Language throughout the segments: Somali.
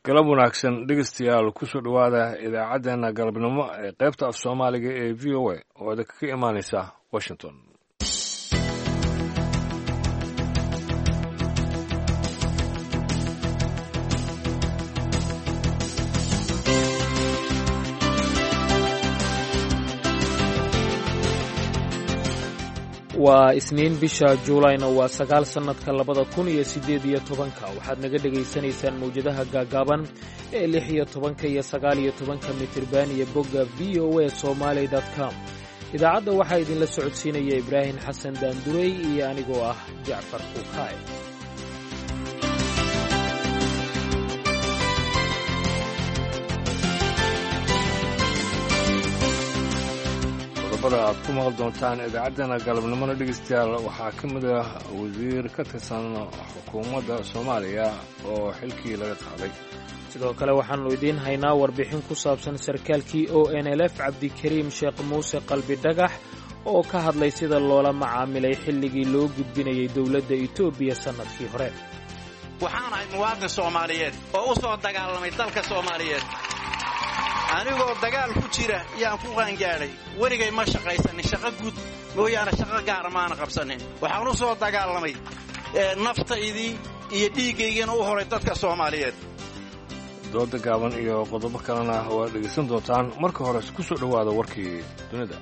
galab wanaagsan dhegeystayaal kusoo dhowaada idaacaddeenna galabnimo ee qaybta af soomaaliga ee v o a oo idinka ka imaanaysa washington. waa isniin bisha juulayna waa 9 sannadka 2018 waxaad naga dhegaysanaysaan mawjadaha gaagaaban ee 16 iyo 19 mitirban iyo bogga v o a somali.com. idaacadda waxaa idinla socodsiinaya ibraahim xasan daandurey iyo anigoo ah jacfar kuukaay. aad ku maqal doontaan idaacaddeenna galabnimona dhegeystayaal waxaa ka mid ah wasiir ka tirsan xukuumadda soomaaliya oo xilkii laga qaaday. sidoo kale waxaannu idiin haynaa warbixin ku saabsan sarkaalkii ONLF cabdikariim sheekh muuse qalbi dhagax oo ka hadlay sida loola macaamilay xilligii loo gudbinayay dowladda etoobiya sannadkii hore. waxaan ahay muwaadin soomaaliyeed oo u soo dagaalamay dalka soomaaliyeed. anigoo dagaal ku jira yaan ku qaangaadhay weligay ma shaqaysanin shaqo guud mooyaane shaqo gaara maana qabsanin. waxaan u soo dagaalamay naftaydii iyo dhiiggaygiina u horay dadka soomaaliyeed. dooda gaaban iyo qodobo kalena waad dhegaysan doontaan. marka hore ku soo dhowaada warkii dunida.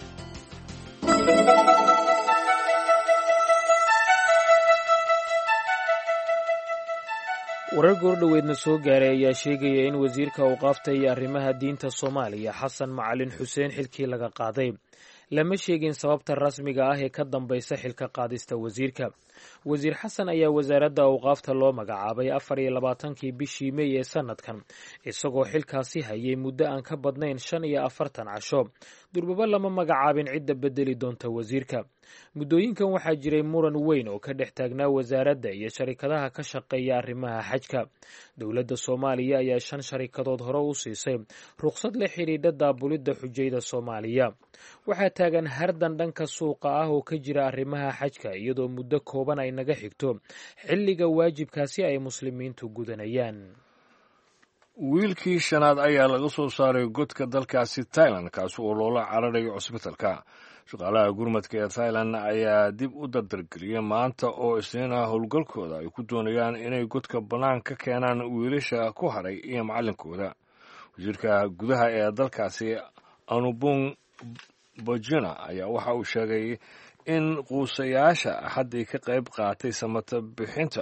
warar goordhoweedna soo gaaray ayaa sheegaya in wasiirka awqaafta iyo arrimaha diinta soomaaliya xasan macalin xuseen xilkii laga qaaday. lama sheegin sababta rasmiga ah ee ka dambaysa xilka qaadista wasiirka. wasiir xasan ayaa wasaaradda awqaafta loo magacaabay 24kii bishii mey ee sannadkan isagoo xilkaasi hayay muddo aan ka badnayn 45 casho. durbaba lama magacaabin cidda bedeli doonta wasiirka. muddooyinkan waxaa jiray muran weyn oo ka dhex taagnaa wasaaradda iyo sharikadaha ka shaqeeya arrimaha xajka. dowladda soomaaliya ayaa 5 sharikadood hore u siisay rukhsad la xidhiidha daabulidda xujayda soomaaliya. waxaa taagan hardan dhanka suuqa ah oo ka jira arrimaha xajka iyadoo muddo kooban ay naga xigto xilliga waajibkaasi ay muslimiintu gudanayaan. wiilkii shanaad ayaa laga soo saaray godka dalkaasi Thailand kaasi oo loola cararayo cusbitalka. shaqaalaha gurmadka ee Thailand ayaa dib u dardargeliyay maanta oo isniin ah howlgalkooda ay ku doonayaan inay godka bannaan ka keenaan wiilasha ku haray iyo macallinkooda. wasiirka gudaha ee dalkaasi Anubung Bojina ayaa waxa uu sheegay in quusayaasha axaddii ka qayb qaatay samata bixinta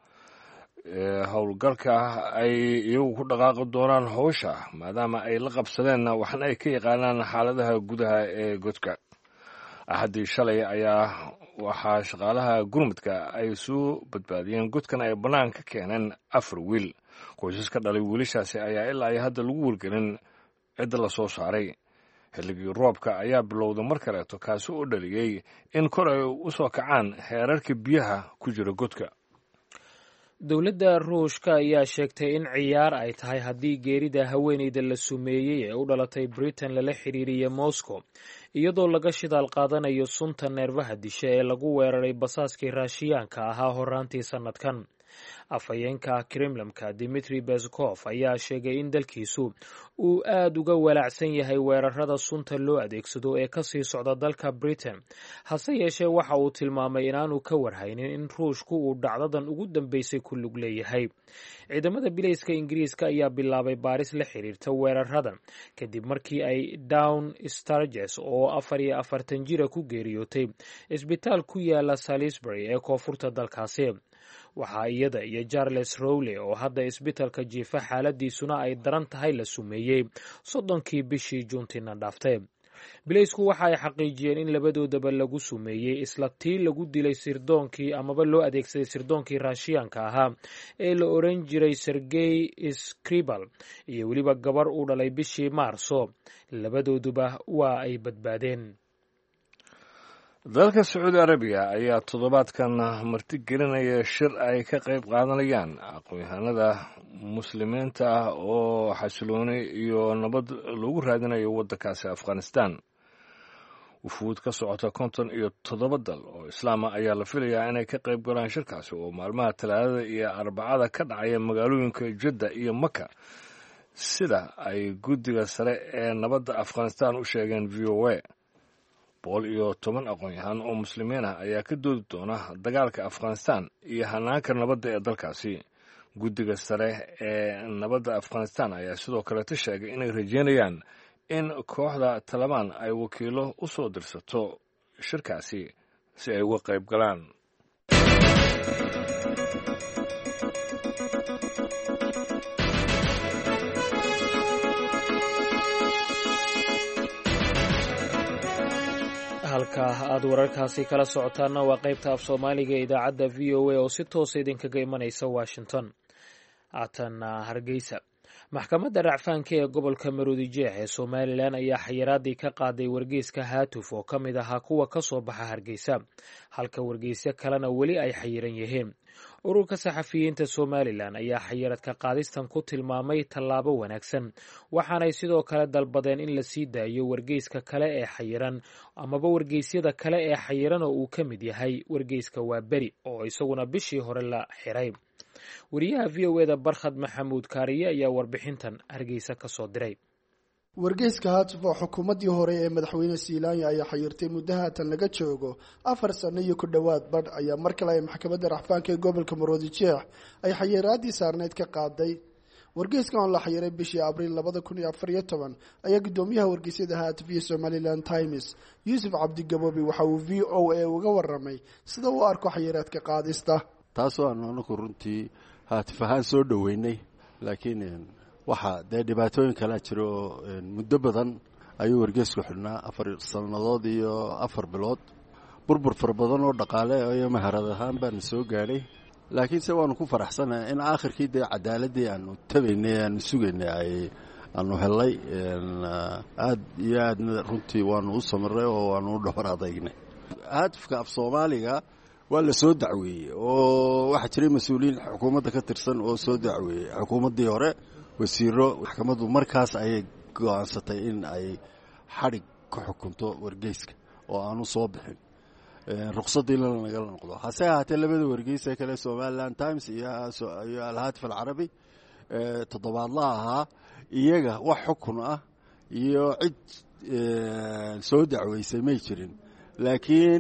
howlgalka ay iyagu ku dhaqaaqi doonaan howsha maadaama ay la qabsadeen waxna ay ka yaqaanaan xaaladaha gudaha ee godka. axaddii shalay ayaa waxaa shaqaalaha gurmadka ay soo badbaadiyeen godkan ay bannaan ka keeneen 4 wiil. qoysas ka dhalay wiilashaasi ayaa ilaa ay hadda lagu wargelin cidda la soo saaray. xilligii roobka ayaa bilowday mar kaleeto kaasi oo dhaliyey in kor ay u soo kacaan heerarka biyaha ku jira godka. dowladda ruushka ayaa sheegtay in ciyaar ay tahay haddii geerida haweeneyda la sumeeyey ee u dhalatay britain lala xiriiriya moscow iyadoo laga shidaal qaadanayo sunta neerfaha disha ee lagu weeraray basaaskii raashiyaanka ahaa horaantii sannadkan. afhayeenka kremlamka dimitri peskov ayaa sheegay in dalkiisu uu aad uga walaacsan yahay weerarada sunta loo adeegsado ee kasii socda dalka britain. hase yeeshee waxa uu tilmaamay inaanu ka warhaynin in ruushku uu dhacdadan ugu dambeysay ku lug leeyahay. ciidamada bilayska ingiriiska ayaa bilaabay baaris la xiriirta weeraradan kadib markii ay Dawn Sturges oo 44 jira ku geeriyootay isbitaal ku yaala Salisbury ee koonfurta dalkaasi. waxaa iyada iyo Charles Rowley oo hadda isbitaalka jiifa xaaladiisuna ay daran tahay la sumeeyey 30kii bishii Juuntina dhaaftay. bilaysku waxa ay xaqiijiyeen in labadoodaba lagu sumeeyey isla tii lagu dilay sirdoonkii amaba loo adeegsaday sirdoonkii raashiyaanka ahaa ee la oran jiray Sergey Skripal iyo weliba gabar uu dhalay bishii Maarso. labadooduba waa ay badbaadeen. dalka sacuudi arabiya ayaa toddobaadkan martigelinaya shir ay ka qayb qaadanayaan aqoon-yahanada muslimiinta ah oo xasilooni iyo nabad loogu raadinayo waddankaasi afghanistan. wufuud ka socota 57 dal oo islaama ayaa la filayaa inay ka qayb galaan shirkaasi oo maalmaha Talaadada iyo Arbacada ka dhacaya magaalooyinka Jeddah iyo Maka sida ay guddiga sare ee nabadda Afghanistan u sheegeen VOA. 110 aqoon-yahan oo muslimiin ah ayaa ka doodi doona dagaalka Afghanistan iyo hanaanka nabadda ee dalkaasi. Guddiga sare ee nabadda Afghanistan ayaa sidoo kale sheegay inay rajeynayaan in kooxda Taliban ay wakiilo u soo dirsato shirkaasi si ay uga qayb galaan. halka aad wararkaasi kala socotaana waa qaybta af Soomaaliga ee idaacadda VOA oo si toos idinkaga imanaysa Washington. Aatana Hargeysa. Maxkamadda racfaanka ee gobolka Maroodijeex ee Somaliland ayaa xayiraadii ka qaaday wargeyska Haatuf oo ka mid ahaa kuwa ka soo baxa Hargeysa, halka wargeysyo kalena weli ay xayiran yihiin. Ururka saxafiyiinta Somaliland ayaa xayiraad ka qaadistan ku tilmaamay tallaabo wanaagsan, waxaanay sidoo kale dalbadeen in la sii daayo wargeyska kale ee xayiran amaba wargeysyada kale ee xayiran oo uu ka mid yahay wargeyska Waaberi oo isaguna bishii hore la xiray. wariyaha VOA-da Barkhad Maxamuud Kaariye ayaa warbixintan Hargeysa ka soo diray. wargeyska Haatuf oo xukuumaddii hore ee madaxweyne Siilaanya ayaa xayirtay muddo haatan laga joogo 4 sano iyo ku dhowaad badh ayaa mar kale ay maxkamadda racfaanka ee gobolka Maroodijeex ay xayiraadii saarneyd ka qaaday. wargeyskan oo la xayiray bishii Abriil 2014 ayaa gudoomiyaha wargeysyada Haatuf iyo Somaliland Times Yuusuf Cabdi Gabobi waxa uu VOA uga waramay sida uu arko xayiraadka qaadista. taasoo anagu runtii Haatuf ahaan soo dhaweynay, laakiin waxa dhibaatooyin kala jiro muddo badan ayuu wargeysku xidhnaa 4 sanadood iyo 4 bilood. burbur fara badan oo dhaqaale iyo maharad ahaan baan soo gaaray, laakiin se waanu ku faraxsanahay in aakhirkii cadaaladii aanu tabaynay aanu sugaynay aanu helay. aad iyo aad runtii waanu u samaray oo waanu u dhowr adagnay. Haatufka af Soomaaliga waa la soo dacweeyey oo waxa jiray mas'uuliyiin xukuumadda ka tirsan oo soo dacweeyey xukuumaddii hore, wasiiro. maxkamaddu markaas ayay go'aansatay in ay xadhig ka xukunto wargeyska oo aanu soo bixin, ruqsadiina nagala noqdo. hase ahaatee labada wargeys ee kale Somaliland Times iyo Al-Haatif Al-Carabi toddobaadlaha ahaa, iyaga wax xukun ah iyo cid soo dacweysay may jirin, laakiin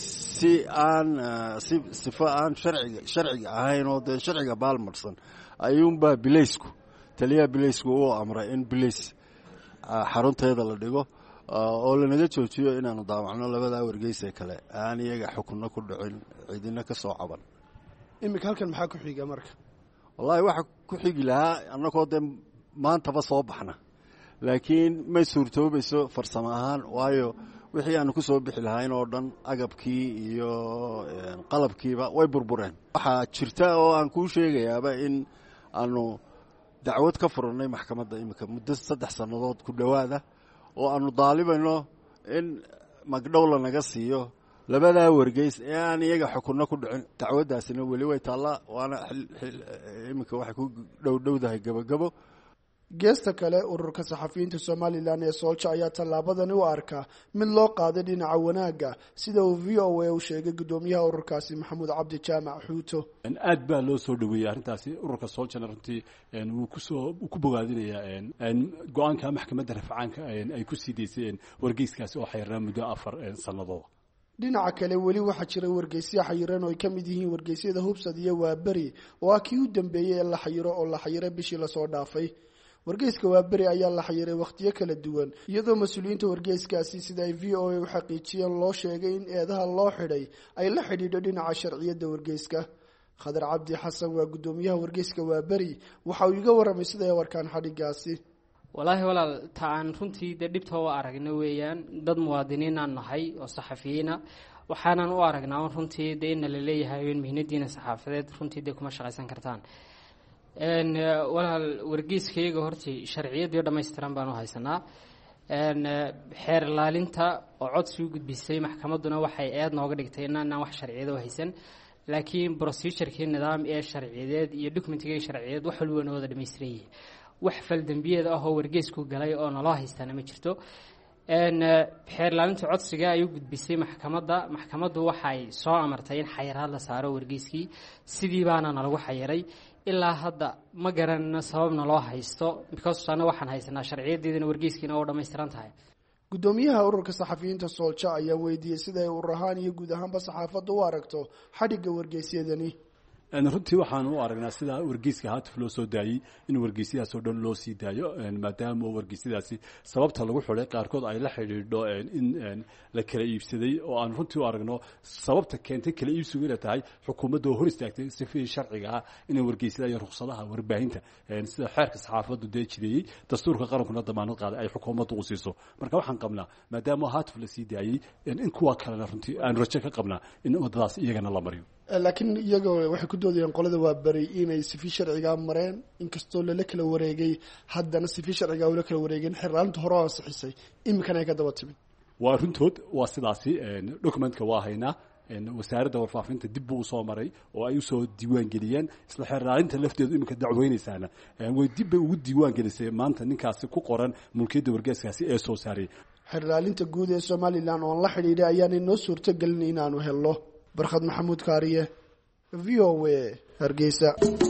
sifo aan sharciga ahayn oo dee sharciga baalmarsan ayuunbaa bileysku taliyaha bileysku uu amray in bileys xarunteeda la dhigo oo lanaga joojiyo inaanu daawacno labada wargeysee kale aan iyaga xukunno ku dhicin, cidina ka soo caban. imika halkan maxaa ku xiga marka? wallaahi waxa ku xigi lahaa annagoo dee maantaba soo baxna, laakiin may suurtoobayso farsamo ahaan, waayo wixii aanu ku soo bixi lahayn oo dhan agabkii iyo qalabkiiba way burbureen. waxaa jirta oo aan kuu sheegayaaba in aanu dacwad ka furannay maxkamadda imika muddo 3 sannadood ku dhowaada oo aanu daalibayno in magdhow lanaga siiyo labadaa wargeys ee aan iyaga xukunno ku dhicin. dacwaddaasina weli way taallaa, waana imika waxay ku dhowdahay gabagabo. geesta kale ururka saxafiyiinta Somaliland ee Soolja ayaa tallaabadani u arkaa mid loo qaaday dhinaca wanaagga, sida uu VOA u sheegay gudoomiyaha ururkaasi Maxamuud Cabdi Jaamac Xuuto. aad baa loo soo dhaweeyay arrintaasi. ururka Sooljana runtii wuu ku bogaadinayaa go'aanka maxkamadda rafcaanka ay ku sii deysay wargeyskaasi oo xayirnaa muddo 4 sannadood. dhinaca kale weli waxaa jira wargeysyo xayiran oo ay ka mid yihiin wargeysyada Hubsad iyo Waaberi oo ah kii u dambeeyay ee la xayiro oo la xayiray bishii la soo dhaafay. wargeyska Waaberi ayaa la xayiray waqtiyo kala duwan, iyadoo mas'uuliyiinta wargeyskaasi sida ay VOA u xaqiijiyeen loo sheegay in eedaha loo xidhay ay la xidhiidho dhinaca sharciyadda wargeyska. Khadar Cabdi Xasan waa gudoomiyaha wargeyska Waaberi, waxa uu iga waramay sida ay warkaan xadhigaasi. wallaahi walaal ta aan runtii dhibta u aragna weeyaan, dad muwaadiniin aan nahay oo saxafiyiina, waxaanan u aragnaa runtii in la leeyahay in mihnadiina saxaafadeed runtii kuma shaqaysan kartaan. walaal wargeyskayga hortii sharciyadii dhammaystiran baan u haysanaa. xeer ilaalinta oo codsi u gudbisay maxkamadduna waxay eed nooga dhigtay inaan wax sharciyada u haysan, laakiin procedure-kii nidaam ee sharciyadeed iyo documentigii sharciyadeed wax walba waa wada dhammaystiran yihiin. wax fal dambiyeed ah oo wargeysku galay oo naloo haystana ma jirto. xeer ilaalinta codsiga ay u gudbisay maxkamaddu waxay soo amartay in xayiraad la saaro wargeyskii sidii baana nalagu xayiray ilaa hadda ma garanayno sababna loo haysto because annaga waxaan haysanaa sharciyadeedana wargeyskiina oo dhammaystiran tahay gudoomiyaha ururka saxafiyiinta soolja ayaa weydiiyey sida ay urur ahaan iyo guud ahaanba saxaafadda u aragto xadhigga wargeysyadani runtii waxaan u aragnaa sida wargeyska haatif loo soo daayey in wargeysyadaas oo dhan loo sii daayo maadaama wargeysyadaasi sababta lagu xidhay qaarkood ay la xidhiidho in la kala iibsaday oo aan runtii u aragno sababta keentay kala iibsigu inay tahay xukuumadda oo hor istaagtay sifihii sharciga ah inay wargeysyada iyo ruksadaha warbaahinta sida xeerka saxaafaddu dee jireeyey dastuurka qarankuna damaanad qaaday ay xukuumaddu u siiso marka waxaan qabnaa maadaama haatif la sii daayey in kuwa kalena runtii aan rajo ka qabnaa in waddadaas iyagana la mariyo laakiin iyaga waxay ku doodayaan qolada waa beri inay sifi sharcigaa mareen inkastoo lala kala wareegay haddana sifi sharcigaa ula kala wareegeen xirlaalinta hore oo ansixisay iminkana ay ka daba timid waa runtood waa sidaasi documentka waa haynaa wasaaradda warfaafinta dib buu usoo maray oo ay usoo diiwaan geliyeen isla xeerlaalinta lafteedu iminka dacweynaysaana way dib bay ugu diiwaan gelisay maanta ninkaasi ku qoran mulkiyadda wargeeskaasi ee soo saaray xeerlaalinta guud ee somalilan oon la xidhiidhay ayaanay noo suurtogelin inaanu helno barkhad maxamuud kaariye v o a hargeysa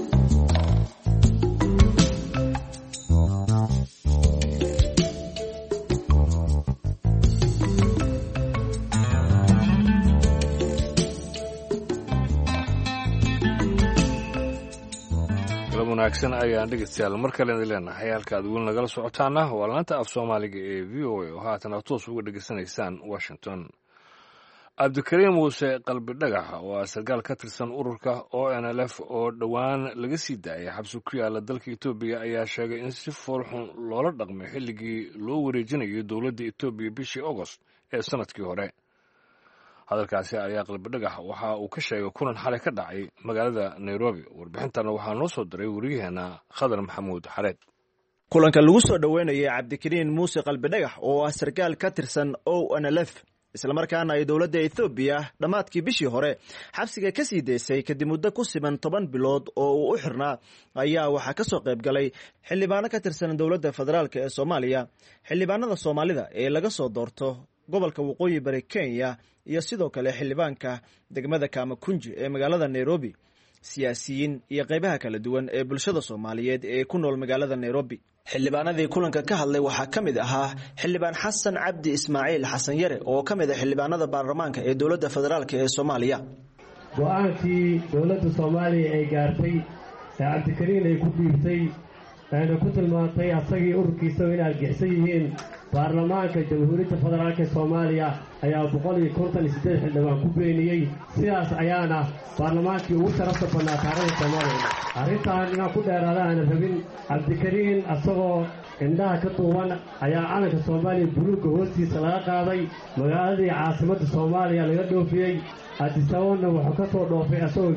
wanaagsan ayaan dhegeystayaal mar kale idin leenahay halka aad weli nagala socotaana waa laanta af soomaaliga ee v o a oo haatan aad toos uga dhegeysanaysaan washington cabdikariim muuse qalbi dhagax oo ah sarkaal ka tirsan ururka ONLF oo dhowaan laga sii daayay xabsi ku yaala dalka Itoobiya ayaa sheegay in si foolxun loola dhaqmay xilligii loo wareejinayay dowladda Itoobiya bishii August ee sanadkii hore hadalkaasi ayaa qalbi dhagax waxa uu ka sheegay kulan xalay ka dhacay magaalada Nairobi warbixintana waxaa noo soo diray wariyaheena Khadar Maxamuud Xareed kulanka lagu soo dhaweynayay cabdikariim muuse qalbi dhagax oo ah sarkaal ka tirsan ONLF isla markaana ay dowladda Itoobiya dhamaadkii bishii hore xabsiga ka sii deysay kadib muddo ku siman 10 bilood oo uu u xirnaa ayaa waxa ka soo qayb galay xildhibaano ka tirsan dowladda federaalka ee Soomaaliya xildhibaanada Soomaalida ee laga soo doorto gobolka waqooyi bari Kenya iyo sidoo kale xildhibaanka degmada Kamakunji ee magaalada Nairobi siyaasiyiin iyo qaybaha kala duwan ee bulshada Soomaaliyeed ee ku nool magaalada Nairobi xildhibaanadii kulanka ka hadlay waxaa ka mid ahaa xildhibaan xasan cabdi ismaaciil xasan yare oo ka mid ah xildhibaanada baarlamaanka ee dowladda federaalka ee Soomaaliya go'aankii dowladda Soomaaliya ay gaartay cabdikariim ay ku dhiibtay ayna ku tilmaantay asagii ururkiisa inay argixisay yihiin baarlamaanka jamhuuriyadda federaalka ee Soomaaliya ayaa 158 xildhibaan ku beeniyay sidaas ayaana baarlamaankii ugu sharafta badnaa taariikhda Soomaaliya arrintan inaan ku dheeraada aan rabin cabdikariim asagoo indhaha ka duuban ayaa calanka Soomaaliya buluuga hoostiisa laga qaaday magaaladii caasimadda Soomaaliya laga dhoofiyay Addis Ababa wuxuu ka soo dhoofay asagoo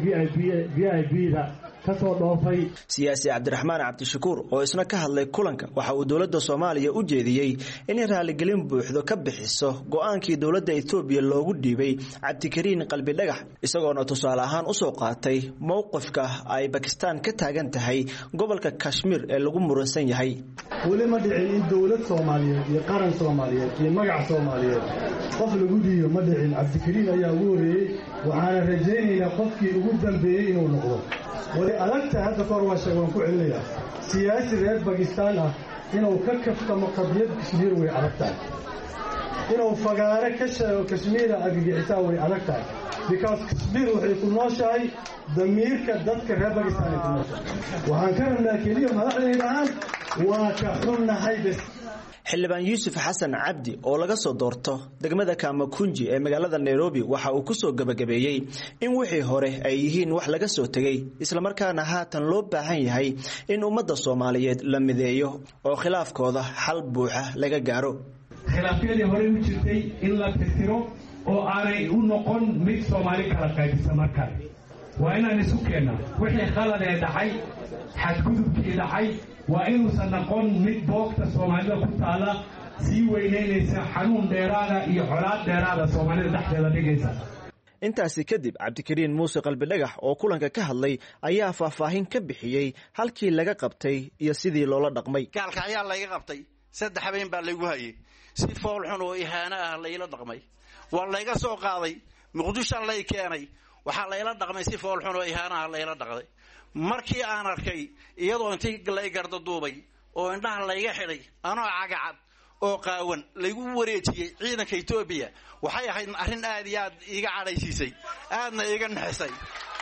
VIP-da kasoo dhoofay siyaasi Cabdiraxmaan Cabdishakuur oo isna ka hadlay kulanka waxa uu dowladda Soomaaliya u jeediyay in raaligelin buuxdo ka bixiso go'aankii dowladda Itoobiya loogu dhiibay cabdikariim qalbi dhagax isagoona tusaale ahaan u soo qaatay mowqifka ay Pakistan ka taagan tahay gobolka Kashmir ee lagu muransan yahay weli ma dhicin in dowlad Soomaaliyeed iyo qaran Soomaaliyeed iyo magac Soomaaliyeed qof lagu dhiibo ma dhicin cabdikariim ayaa ugu horeeyay waxaana rajaynaynaa qofkii ugu dambeeyay inuu noqdo wali adagta hadda kor waa sheeg waan ku celinayaa siyaasi reer Pakistan ah inuu ka kaftamo qadiyad Kashmir way adagtahay inuu fagaare ka sheego Kashmir agigixisa way adagtahay because Kashmir waxay ku nooshahay damiirka dadka reer Pakistan ku nooshahay waxaan ka rabnaa kaliya madaxdeena waa ka xunnahay bas xildhibaan Yuusuf Xasan Cabdi oo laga soo doorto degmada Kamakunji ee magaalada Nairobi waxa uu ku soo gabagabeeyay in wixii hore ay yihiin wax laga soo tagay isla markaana haatan loo baahan yahay in ummadda Soomaaliyeed la mideeyo oo khilaafkooda xal buuxa laga gaaro khilaafyadii hore u jirtay in la tirtiro oo aanay u noqon mid Soomaali kala qaybsan markaa waa inaan isu keenno wixii khalad ee dhacay xadgudubkii dhacay waa inuusan noqon mid boogta Soomaalida ku taala sii weyneynaysa xanuun dheeraada iyo colaad dheeraada Soomaalida dhexdeeda dhigaysa intaasi kadib cabdikariim muuse qalbi dhagax oo kulanka ka hadlay ayaa faahfaahin ka bixiyay halkii laga qabtay iyo sidii loola dhaqmay gaalka ayaa laga qabtay 3 habeen baa lagu hayay si fool xun oo ihaano ah layla dhaqmay waa layga soo qaaday muqdisho lay keenay waxaa layla dhaqmay si fool xun oo ihaano ah layla dhaqday markii aan arkay iyadoo intii lay garda duubay oo indhaha layga xidhay anoo cagacad oo qaawan laygu wareejiyay ciidanka Itoobiya waxay ahayd arrin aad iyo aad iiga cadhaysiisay aadna iiga naxisay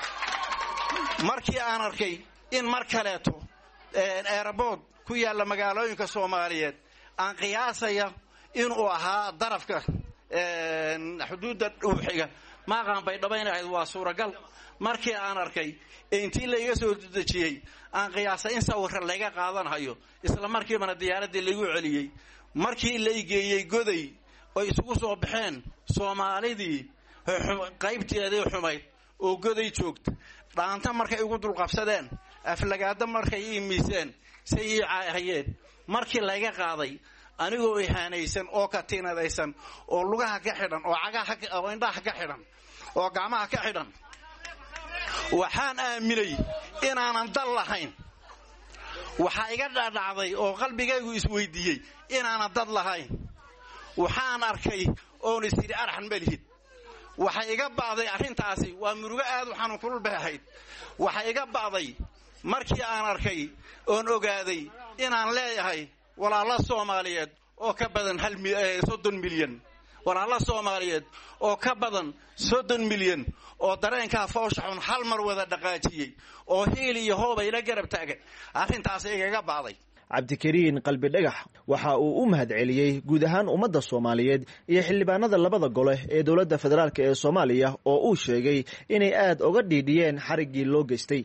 markii aan arkay in mar kaleeto airport ku yaala magaalooyinka Soomaaliyeed aan qiyaasaya inuu ahaa darafka xuduudda dhuuxiga ma qaan bay dhabaynayd waa suuragal markii aan arkay intii la iga soo dejiyay aan qiyaasay in sawir laga qaadanayo isla markiiba diyaaradii lagu celiyay markii la igeeyay goday oo isugu soo baxeen Soomaalidii qaybteedii xumayd oo goday joogta dhaanta markay ugu dul qabsadeen aflagaada markay iimiseen say caayeen markii laga qaaday anigoo ihaanaysan oo ka tiinadaysan oo lugaha ka xidhan oo cagaha oo indhaha ka xidhan oo gacmaha ka xidhan waxaan aaminay inaanan dal lahayn waxa iga dhacday oo qalbigaygu isweydiiyay inaanan dad lahayn waxaan arkay oo isiri arxan malihid waxa iga baaday arrintaasi waa murugo aad u xanuun kulul baahayd waxa iga baaday markii aan arkay oo ogaaday inaan leeyahay walaalo Soomaaliyeed oo ka badan 30 milyan walaalo Soomaaliyeed oo ka badan 30 milyan oo dareenka fooshaxun hal mar wada dhaqaajiyay oo heel iyo hoob ay la garab taagay arrintaas iga baaday cabdikariin qalbi dhagax waxa uu u mahadceliyay guud ahaan ummadda Soomaaliyeed iyo xildhibaanada labada gole ee dawladda federaalka ee Soomaaliya oo uu sheegay inay aad uga dhiidhiyeen xarigii loo geystay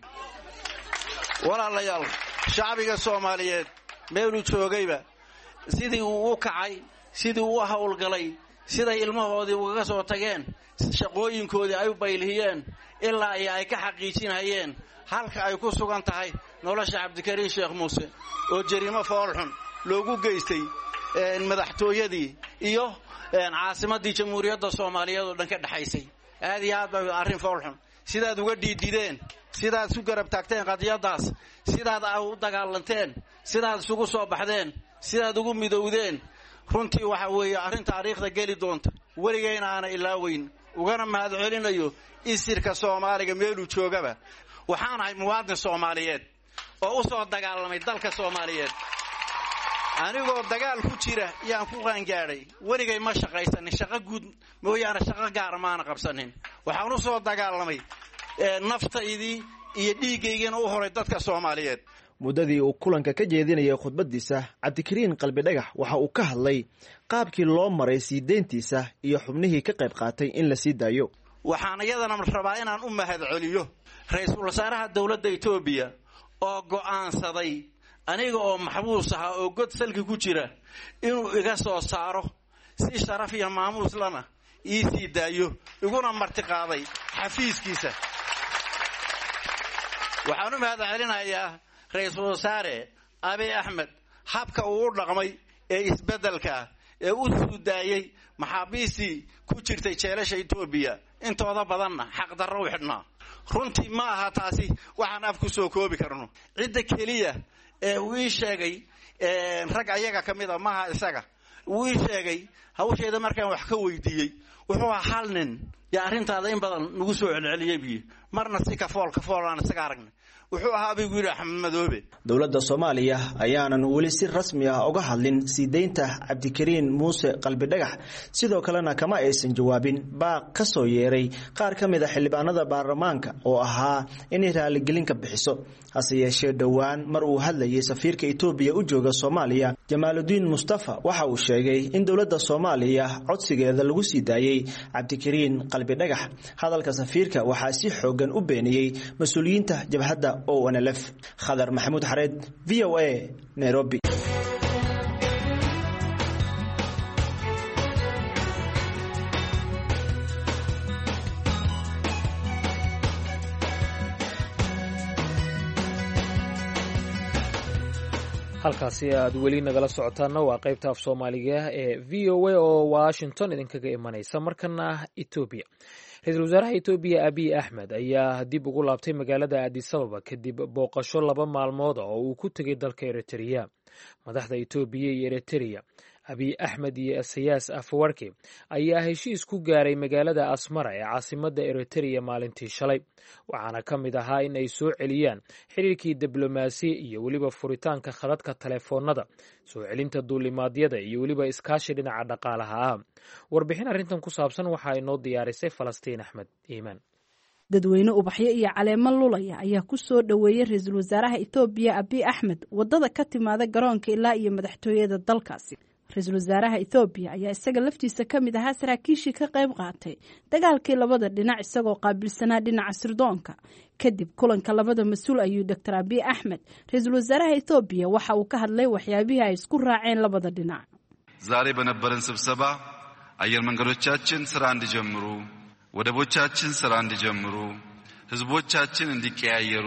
walaalayaal shacbiga Soomaaliyeed meelu joogayba sidii uu u kacay sidii uu hawlgalay sida ilmahoodii uga soo tageen shaqooyinkoodii ay u baylhiyeen ilaa ay ka xaqiijinayeen halka ay ku sugan tahay nolosha cabdikariin sheekh muuse oo jariimo foolxun loogu geystay madaxtooyadii iyo caasimadii jamhuuriyadda Soomaaliyeed oo dhan ka dhaxaysay aad iyo aad bay arrin foolxun sidaad uga dhiidideen sidaad isu garab taagteen qadiyadaas sidaad u dagaalanteen sidaad isugu soo baxdeen sidaad ugu midowdeen runtii waxa weeye arrin taariikhda geli doonta weligeena aan ilaaweyn ugana mahadcelinayo isirka Soomaaliga meelu joogaba waxaan ahay muwaadin Soomaaliyeed oo u soo dagaalamay dalka Soomaaliyeed anigoo dagaal ku jira yaan ku qaangaaday weligay ma shaqaysanin shaqo guud mooyaane shaqo gaar ma aan qabsanin waxaan u soo dagaalamay naftaydii iyo dhiigaygiina u horay dadka Soomaaliyeed muddadii uu kulanka ka jeedinayay khudbadiisa cabdikariin qalbi dhagax waxa uu ka hadlay qaabkii loo maray siideyntiisa iyo xubnihii ka qayb qaatay in la sii daayo waxaan iyadana rabaa inaan u mahadceliyo ra'iisul wasaaraha dawladda Itoobiya oo go'aansaday aniga oo maxbuus ah oo god salki ku jira inuu iga soo saaro si sharaf iyo maamuus lana ii sii daayo iguna marti qaaday xafiiskiisa waxaan u mahadcelinayaa ra'iisul wasaare Abiy Ahmed habka uu u dhaqmay ee isbedelka ee u soo daayay maxaabiistii ku jirtay jeelasha Itoobiya intooda badanna xaq darro u xidhnaa runtii ma aha taasi waxaan af ku soo koobi karno cidda kaliya ee uu sheegay rag ayaga kamida maaha isaga uu sheegay hawsheeda markaan wax ka weydiiyay wuxuu hal nin ya arrintaada in badan nagu soo celceliyay marna si ka fool aan isaga aragnay wuxuu ahaa Abiy Axmed Madoobe dawladda Soomaaliya ayaanan weli si rasmi ah uga hadlin siideynta cabdikariin muuse qalbi dhagax sidoo kalena kama aysan jawaabin baaq ka soo yeeray qaar kamid ah xildhibaanada baarlamaanka oo ahaa inay raaligelin ka bixiso hase yeeshee dhowaan mar uu hadlayay safiirka Itoobiya u jooga Soomaaliya Jamaaludiin Mustafa waxa uu sheegay in dawladda Soomaaliya codsigeeda lagu sii daayay cabdikariin qalbi dhagax hadalka safiirka waxa si xoogan u beeniyay mas'uuliyiinta jabhadda ONLF Khadar Maxamuud Xareed VOA Nairobi halkaasi aad weli nagala socotaana waa qaybta af Soomaaliga ee VOA oo Washington idinkaga imanaysa markana Ethiopia Ra'iisul Wasaaraha Ethiopia Abiy Ahmed ayaa dib ugu laabtay magaalada Addis Ababa kadib booqasho 2 maalmood oo uu ku tagay dalka Eritrea madaxda Ethiopia iyo Eritrea abiy axmed iyo isayaas afwarki ayaa heshiis ku gaaray magaalada asmara ee caasimadda eritrea maalintii shalay waxaana ka mid ahaa in ay soo celiyaan xiriirkii diblomaasi iyo weliba furitaanka khadadka taleefoonada soo celinta duulimaadyada iyo weliba iskaashi dhinaca dhaqaalaha ah warbixin arrintan ku saabsan waxaa inoo diyaarisay falastiin axmed iimaan dadweyne ubaxyo iyo caleemo lulaya ayaa ku soo dhoweeyey ra-iisul wasaaraha etoobiya abiy axmed waddada ka timaada garoonka ilaa iyo madaxtooyada dalkaasi ra-iisul wasaaraha ethoobiya ayaa isaga laftiisa ka mid ahaa saraakiishii ka qayb qaatay dagaalkii labada dhinac isagoo qaabilsanaa dhinaca sirdoonka kadib kulanka labada mas-uul ayuu doctor abiy axmed ra-iisul wasaaraha ethoobiya waxa uu ka hadlay waxyaabihii ay isku raaceen labada dhinac ዛሬ በነበረን ስብሰባ አየር መንገዶቻችን ስራ እንዲጀምሩ ወደቦቻችን ስራ እንዲጀምሩ ህዝቦቻችን እንዲቀያየሩ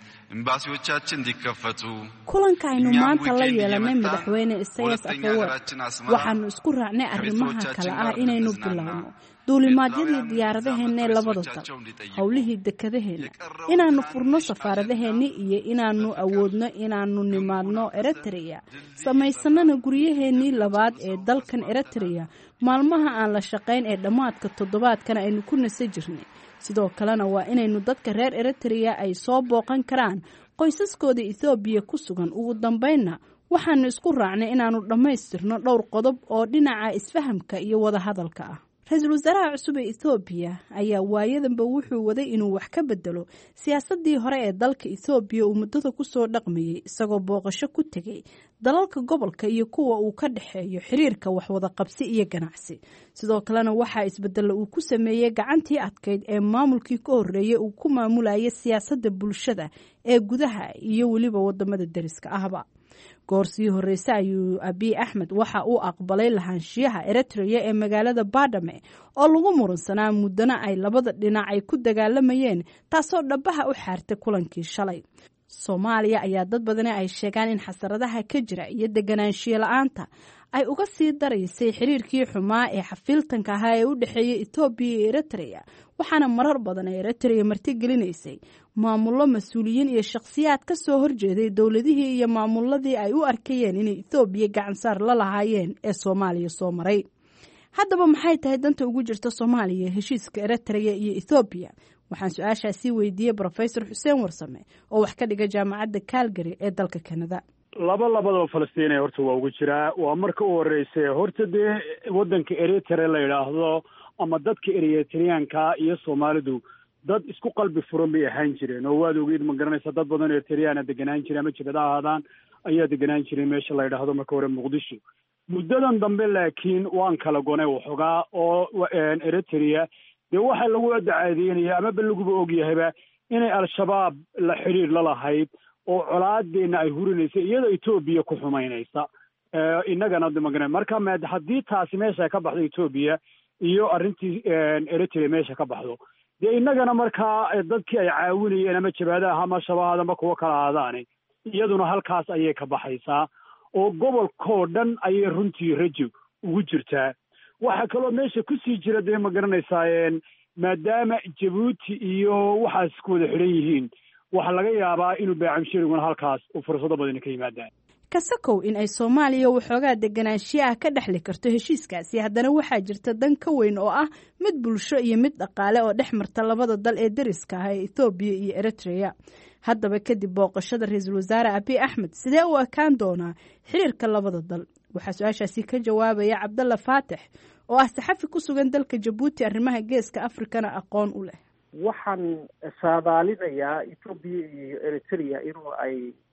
ኤምባሲዎቻችን እንዲከፈቱ kulanka aynu maanta la yeelanay madaxweyne isayaas afwerki waxaanu isku raacnay arrimaha kale ah inaynu bilowno duulimaadyadii diyaaradaheena ee labada dal howlihii dekadaheena inaanu furno safaaradaheena iyo inaanu awoodno inaanu nimaadno Eritrea samaysanana guryaheenii labaad ee dalkan Eritrea maalmaha aan la shaqayn ee dhamaadka toddobaadkana aynu ku nasay jirnay sidoo kalena waa inaynu dadka reer Eritrea ay soo booqan karaan qoysaskooda Ethiopia ku sugan ugu dambeynna waxaanu isku raacnay inaanu dhamaystirno dhowr qodob oo dhinaca isfahamka iyo wada hadalka ah ra-iisul wasaaraha cusub ee Ethiopia ayaa waayadanba wuxuu waday inuu wax ka bedelo siyaasadii hore ee dalka Ethiopia uu muddada ku soo dhaqmayay isagoo booqasho ku tagay dalalka gobolka iyo kuwa uu ka dhaxeeyo xiriirka wax wada qabsi iyo ganacsi sidoo kalena waxa isbedel uu ku sameeyay gacantii adkeyd ee maamulkii ka horeeyay uu ku maamulayay siyaasadda bulshada ee gudaha iyo waliba wadamada dariska ahba goorsii horeysa ayuu abiy axmed waxa uu aqbalay lahaanshiyaha Eritrea ee magaalada Badame oo lagu muransanaa muddana ay labada dhinac ay ku dagaalamayeen taasoo dhabaha u xaartay kulankii shalay Soomaaliya ayaa dad badan ay sheegaan in xasaradaha ka jira iyo deganaanshiyo la'aanta ay uga sii daraysay xiriirkii xumaa ee xafiiltanka ahaa ee u dhaxeeyay Ethiopia iyo Eritrea waxaana marar badan Eritrea martigelinaysay maamullo mas'uuliyiin iyo shakhsiyaad ka soo horjeeday dawladihii iyo maamuladii ay u arkayeen in Ethiopia gacan saar la lahaayeen ee Soomaaliya soo maray haddaba maxay tahay danta ugu jirta Soomaaliya heshiiska Eritrea iyo Ethiopia waxaan su'aashaasi weydiiyay Professor Xuseen Warsame oo wax ka dhiga jaamacadda Calgary ee dalka Canada labadaba Falastiin horta waa ugu jiraa waa marka u horeysay horta dee wadanka Eritrea la yiraahdo ama dadka Eritreanka iyo Soomaalidu dad isku qalbi furan bay ahaan jireen oo waad ogeyd ma garanaysa dad badan Eritrean deganaan jireen ama jibada ahaadaan ayaa deganaan jireen meesha la yiraahdo marka hore Muqdisho muddadan dambe laakiin waan kala goonay waxoogaa oo Eritrea dee waxa lagu adcaadeenaya ama laguba ogyahayba inay al-shabaab la xiriir la lahayd oo colaadeena ay hurinaysa iyadoo Ethiopia ku xumaynaysa inagana damagana marka haddii taasi meesha ka baxdo Ethiopia iyo arrintii Eritrea meesha ka baxdo dee inagana markaa dadkii ay caawinayeen ama jabaadaha ama shabaahada ama kuwa kala aadaanay iyaduna halkaas ayay ka baxaysaa oo gobolkoo dhan ayay runtii rajo ugu jirtaa waxa kaloo meesha ku sii jira dee ma garanaysaa maadaama Djibouti iyo waxaas ku wada xiran yihiin waxa laga yaabaa inuu baacimshiriguna halkaas uu fursado badan ka yimaadaan kasakow in ay Soomaaliya waxoogaa deganaanshiyaha ka dhaxli karto heshiiskaasi haddana waxaa jirta dan ka weyn oo ah mid bulsho iyo mid dhaqaale oo dhex marta labada dal ee dariska ah ee Ethiopia iyo Eritrea haddaba kadib booqashada ra-iisul wasaare abiy axmed sidee u ekaan doonaa xiriirka labada dal waxaa su-aashaasi ka jawaabaya Cabdalla Faatix oo ah saxafi ku sugan dalka Djibouti arrimaha geeska Afrikana aqoon u leh waxaan saadaalinayaa Ethiopia iyo Eritrea inuu ay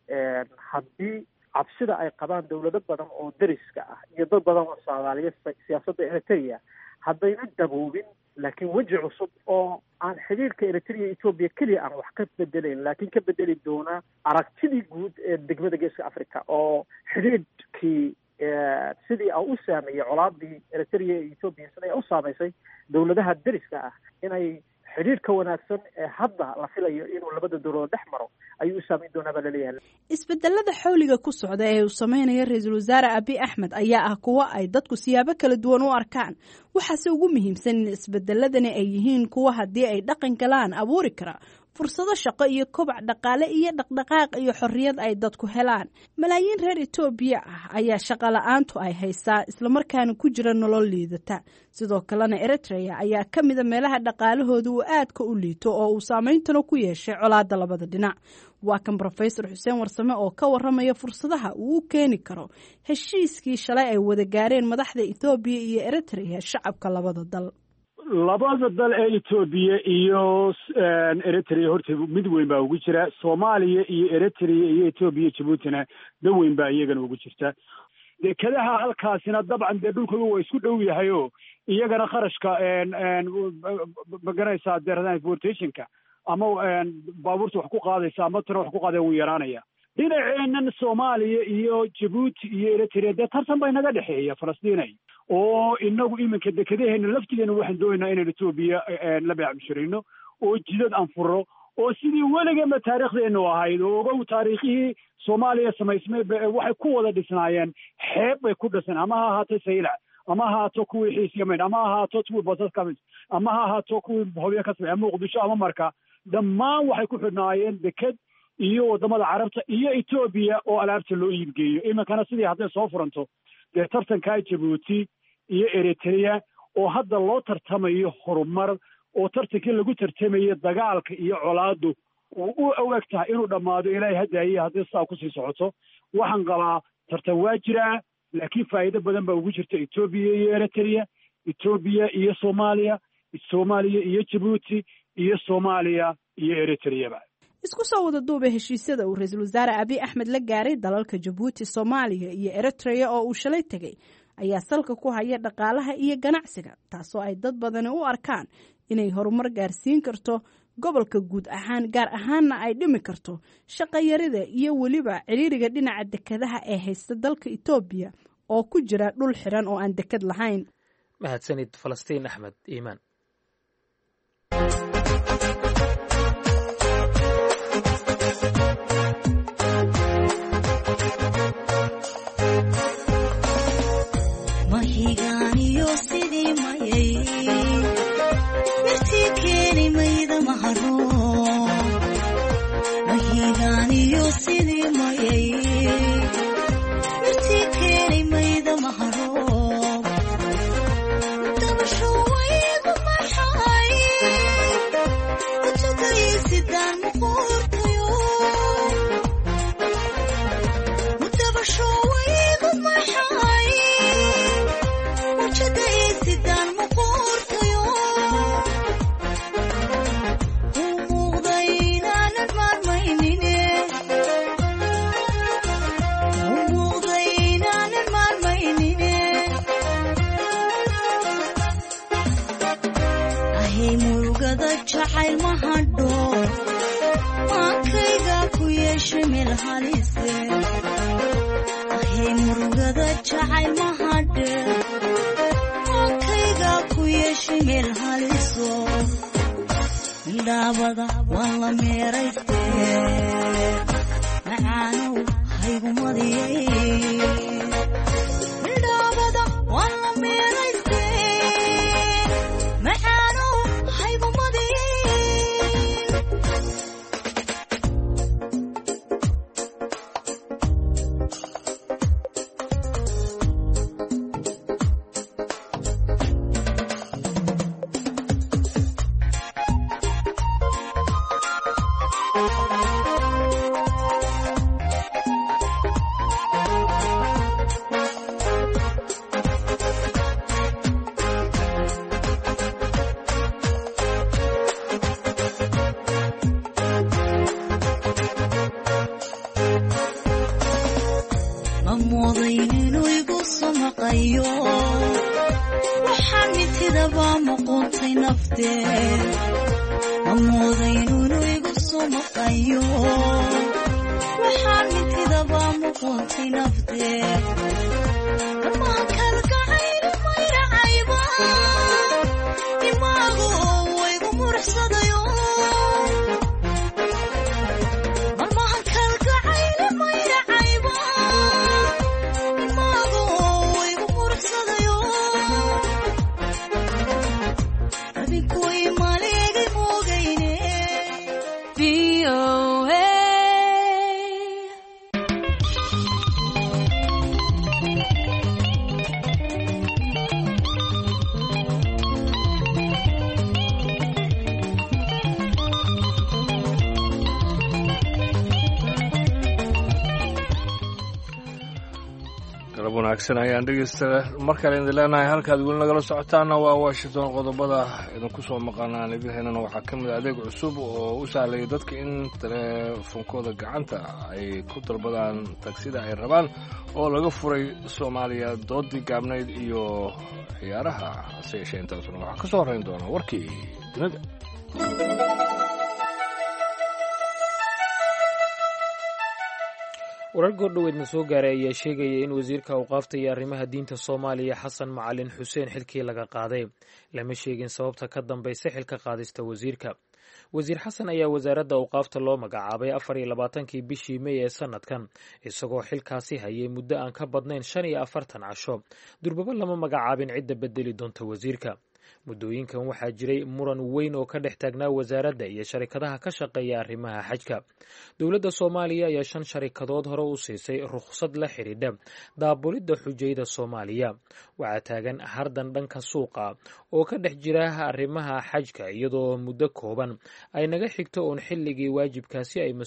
haddii cabsida ay qabaan dawlado badan oo dariska ah iyo dad badan oo Soomaaliya siyaasadda Eritrea haddayna daboobin laakiin waji cusub oo aan xiriirka Eritrea iyo Ethiopia kaliya aan wax ka bedelayn laakiin ka bedeli doona aragtidii guud ee degmada geeska Afrika oo xiriirkii sidii ay u saameeyay colaadii Eritrea iyo Ethiopia sidii ay u saameysay dawladaha dariska ah inay xiriirka wanaagsan ee hadda la filayo inuu labada dawladood dhex maro ayuu saameyn doonaa baa laleeyahay isbedelada xawliga ku socda ee uu sameynaya ra-iisul wasaare abiy axmed ayaa ah kuwa ay dadku siyaabo kala duwan u arkaan waxaase ugu muhiimsan in isbedeladani ay yihiin kuwa haddii ay dhaqan galaan abuuri kara fursado shaqo iyo kobac dhaqaale iyo dhaqdhaqaaq iyo xorriyad ay dadku helaan. malaayiin reer Itoobiya ah ayaa shaqo la'aantu ay haysaa islamarkaana ku jira nolol liidata. sidoo kalena Eritrea ayaa ka mid ah meelaha dhaqaalahoodu uu aadka u liito oo uu saameyntana ku yeeshay colaadda labada dhinac. waa kan Professor Xuseen Warsame oo ka waramaya fursadaha uu u keeni karo heshiiskii shalay ay wada gaareen madaxda Itoobiya iyo Eritrea shacabka labada dal. labada dal ee Itoobiya iyo Eritrea horta mid weyn baa ugu jira. Soomaaliya iyo Eritrea iyo Itoobiya Djiboutina mid weyn baa iyagana ugu jirta. dekadaha halkaasina dabcan dee dhulkoodu waa isku dhow yahay oo iyagana kharashka maganaysaa transportationka ama baabuurta wax ku qaadaysa ama tana wax ku qaadaya wuu yaraanaya. dhinaceennan Soomaaliya iyo Djibouti iyo Eritrea dee tartan baa inaga dhexeeya Falastiinay oo inagu iminka dekadaheena laftigeena waxaan doonaynaa inaan Itoobiya la beecmushirino oo jidad aan furo oo sidii weligeema taariikhdeenu ahayd oo ogow taariikhihii Soomaaliya samaysmay waxay ku wada dhisnaayeen xeeb bay ku dhisan ama ha ahaato Saylac ama ha ahaato kuwii Xiisyameyn ama ha ahaato kuwii Basaska ama ha ahaato kuwii Hoobiya ka soo Muqdisho ama Marka dhammaan waxay ku xidhnaayeen dekad iyo wadamada Carabta iyo Itoobiya oo alaabta loo iibgeeyo. iminkana sidii hadday soo furanto dee tartanka Djibouti iyo Eritrea oo hadda loo tartamayo horumar oo tartankii lagu tartamayo dagaalka iyo colaadu oo u eg tahay inuu dhammaado ilaahay hadaaye haddii saa kusii socoto. waxaan qabaa tartan waa jiraa laakiin faa'iido badan baa ugu jirta Itoobiya iyo Eritrea, Itoobiya iyo Soomaaliya, Soomaaliya iyo Djibouti iyo Soomaaliya iyo Eritrea. isku soo wada duubay heshiisyada uu ra'iisul wasaare Abiy Ahmed la gaaray dalalka Djibouti, Soomaaliya iyo Eritrea oo uu shalay tagay ayaa salka ku haya dhaqaalaha iyo ganacsiga, taasoo ay dad badan u arkaan inay horumar gaarsiin karto gobolka guud ahaan, gaar ahaanna ay dhimi karto shaqo yarida iyo weliba ciriiriga dhinaca dekadaha ee haysta dalka Itoobiya oo ku jira dhul xiran oo aan dekad lahayn. mahadsanid Falastiin Axmed Iimaan. wanaagsan ayaan dhegeysta mar kale idin leenahay halkaad weli nagala socotaana waa Washington. qodobada idinku soo maqanaan idinheynana waxaa ka mid adeeg cusub oo u sahlaya dadka in teleefonkooda gacanta ay ku dalbadaan tagsida ay rabaan oo laga furay Soomaaliya. doodii gaabnayd iyo ciyaaraha hase yeeshee intaasuna waxaa ka soo horeyn doona warkii dunida. warar goordhoweedna soo gaaray ayaa sheegaya in wasiirka awqaafta iyo arrimaha diinta Soomaaliya Xasan Macalin Xuseen xilkii laga qaaday. lama sheegin sababta ka dambaysa xilka qaadista wasiirka. wasiir xasan ayaa wasaaradda awqaafta loo magacaabay 24kii bishii May ee sanadkan, isagoo xilkaasi hayay muddo aan ka badnayn 45 casho. durbaba lama magacaabin cidda bedeli doonta wasiirka. muddooyinkan waxaa jiray muran weyn oo ka dhex taagnaa wasaaradda iyo sharikadaha ka shaqeeya arrimaha xajka. dowladda Soomaaliya ayaa 5 sharikadood hore u siisay rukhsad la xidhiidha daabulidda xujayda Soomaaliya. waxaa taagan hardan dhanka suuqa oo ka dhex jira arrimaha xajka, iyadoo muddo kooban ay naga xigto oon xilligii waajibkaasi ay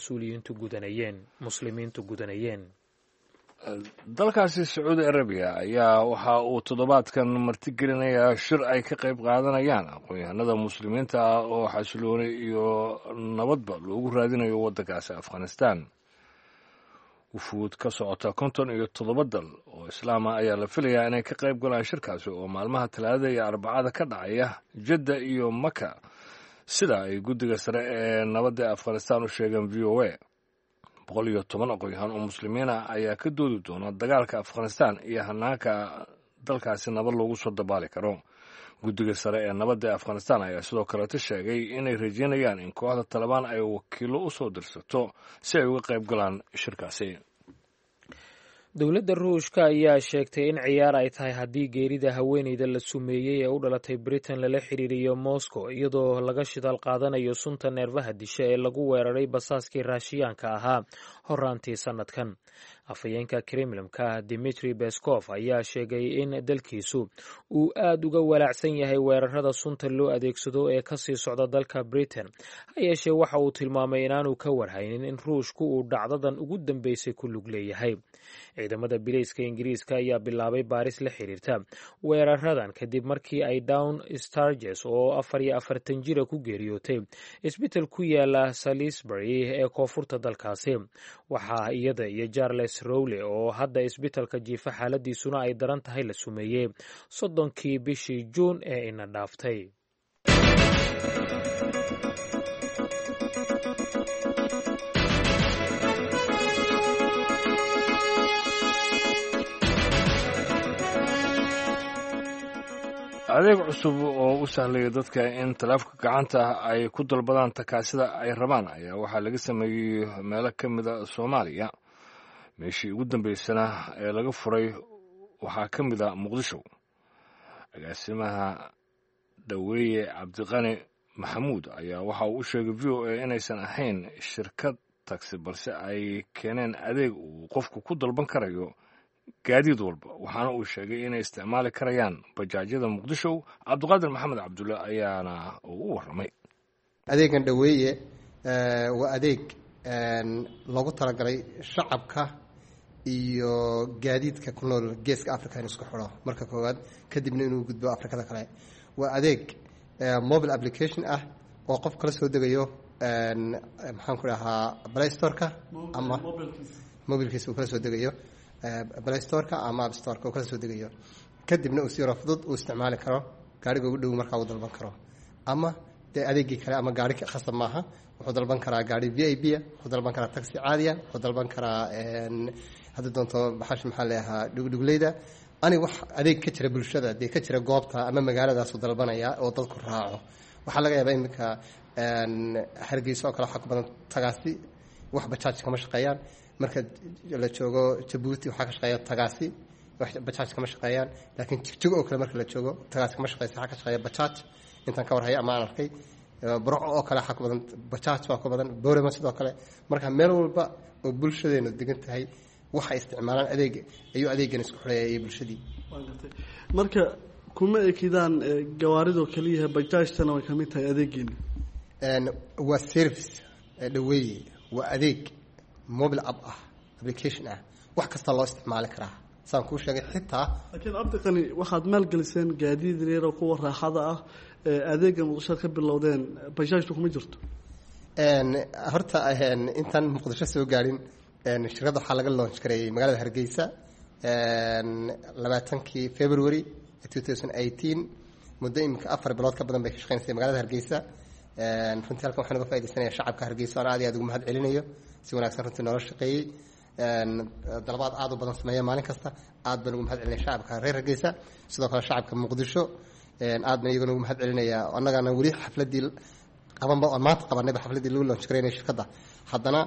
muslimiintu gudanayeen. dalkaasi Sacuudi Arabiya ayaa waxa uu toddobaadkan martigelinayaa shir ay ka qayb qaadanayaan aqoon-yahanada muslimiinta ah oo xasiloonay iyo nabadba loogu raadinayo waddankaasi Afghanistan. wufuud ka socota 57 dal oo islaama ayaa la filayaa inay ka qayb galaan shirkaasi oo maalmaha Talaadada iyo Arbacada ka dhacaya Jedda iyo Maka, sida ay guddiga sare ee nabadda Afghanistan u sheegeen VOA. 110 aqoon-yahan oo muslimiin ah ayaa ka doodi doona dagaalka Afghanistan iyo hanaanka dalkaasi nabad loogu soo dabaali karo. guddiga sare ee nabadda Afghanistan ayaa sidoo kale sheegay inay rajeynayaan in kooxda Taliban ay wakiilo u soo dirsato si ay uga qayb galaan shirkaasi. dowladda Ruushka ayaa sheegtay in ciyaar ay tahay haddii geerida haweeneyda la sumeeyey ee u dhalatay Britain lala xiriiriyo Moscow, iyadoo laga shidaal qaadanayo sunta neerfaha disha ee lagu weeraray basaaskii Raashiyaanka ahaa horaantii sanadkan. afhayeenka Kremlin-ka Dmitry Peskov ayaa sheegay in dalkiisu uu aad uga walaacsan yahay weerarada sunta loo adeegsado ee kasii socda dalka Britain. ha yeeshee waxa uu tilmaamay inaanu ka warhaynin in Ruushku uu dhacdadan ugu dambeysay ku lug leeyahay. ciidamada bileyska Ingiriiska ayaa bilaabay baaris la xiriirta weeraradan kadib markii ay Dawn Sturges oo 44 jira ku geeriyootay isbitaal ku yaala Salisbury ee koonfurta dalkaasi. waxaa iyada iyo Charles Rowley oo hadda isbitaalka jiifa xaaladiisuna ay daran tahay la sumeeyey 30kii bishii Juun ee ina dhaaftay. adeeg cusub oo u sahlaya dadka in taleefka gacanta ay ku dalbadaan takaasida ay rabaan ayaa waxaa laga sameeyey meelo ka mid a Soomaaliya. meeshii ugu dambeysana ee laga furay waxaa ka mid a Muqdisho. agaasimaha Dhaweeye Cabdiqani Maxamuud ayaa waxa uu u sheegay VOA inaysan ahayn shirkad taksi, balse ay keeneen adeeg uu qofku ku dalban karayo gaadiid walba. waxaana uu sheegay inay isticmaali karayaan bajaajyada Muqdisho. Cabdiqaadir Maxamed Cabdulle ayaana u warramay. adeegan Dhaweeye waa adeeg loogu talagalay shacabka iyo gaadiidka ku nool geeska Afrika in isku xidho marka koowaad, kadibna inuu gudbo Afrikada kale. waa adeeg mobile application ah oo qof kala soo degayo maxaan ku dhahaa Play Store-ka ama mobilkiisa uu kala soo degayo Play Store-ka ama App Store-ka uu kala soo degayo, kadibna uu si yar fudud u isticmaali karo gaariga ugu dhow markaa uu dalban karo. ama dee adeegii kale ama gaari khasab maaha, wuxuu dalban karaa gaari VIP, wuxuu dalban karaa taxi caadiya, wuxuu dalban karaa haddii doonto maxaa leeyahaa dhugdhugleyda. wax adeeg ka jira bulshada dee ka jira goobta ama magaaladaas uu dalbanaya oo dadku raaco. waxaa laga yaabaa iminka Hargeysa oo kale waxaa ku badan tagaasi, wax bajaaj kama shaqeeyaan. marka la joogo Djibouti waxaa ka shaqeeya tagaasi, wax bajaaj kama shaqeeyaan. laakiin Jigjiga oo kale marka la joogo tagaasi kama shaqeeysa, waxaa ka shaqeeya bajaaj intaan ka warhaya ama aan arkay. Burco oo kale waxaa ku badan bajaaj, waa ku badan Boorama sidoo kale. marka meel walba oo bulshadeenu degan tahay waxay isticmaalaan adeeg ayuu adeegan isku xidhayay bulshadii. marka kuma ekidaan gawaarido kaliya bajaajtana way kamid tahay adeegeen. waa service Dhaweeye waa adeeg mobile app ah, application ah, wax kasta loo isticmaali karaa saan kuu sheegay xitaa laakiin cabdiqani waxaad maalgeliseen gaadiid reero kuwa raaxada ah adeega muqdishoad ka bilowdeen bajaajtu kuma jirto horta intaan muqdisho soo gaarin shirkadda waxaa laga launch gareeyey magaalada Hargeysa 20 February 2018 muddo imika 4 bilood ka badan bay ka shaqeynaysaa magaalada Hargeysa runtii halkan waxaan uga faa'iideysanayaa shacabka Hargeysa oo aad iyo aad ugu mahad celinayo si wanaagsan runtii nolol shaqeeyay dalabaad aad u badan sameeya maalin kasta aad baan ugu mahad celinaya shacabka reer Hargeysa sidoo kale shacabka Muqdisho aad baan iyaguna ugu mahad celinayaa annagana wali xafladii qabanba oo maanta qabanayba xafladii lagu launch gareeyay shirkadda haddana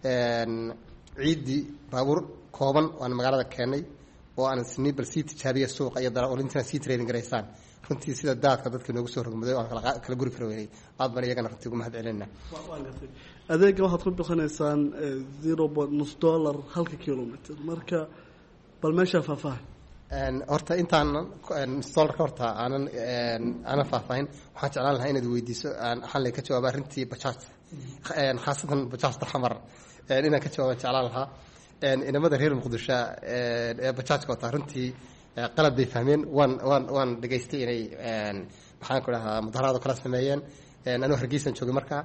ciidii baabuur kooban oo aan magaalada keenay oo aan snibal sii tijaabiya suuqa iyo olintina sii training gareysaan runtii sida daadka dadka noogu soo rogmaday oo kala guri karo weynay aad baan iyagana runtii ugu mahad celinaa adeega waxaad ku bixinaysaan $0.5 halka kilometer marka bal meesha faahfaahin horta intaan $1 horta aanan faahfaahin waxaan jeclaan lahaa inaad weydiiso waxaan ka jawaabaa arrintii bajaajta khaasatan bajaajta xamar inaan ka jawaabaan jeclaan lahaa inamada reer Muqdisho ee bajaajka wata runtii qalad bay fahmeen waan dhageystay inay maxaan ku dhahaa mudaharaad kala sameeyeen anoo Hargeysan joogay markaa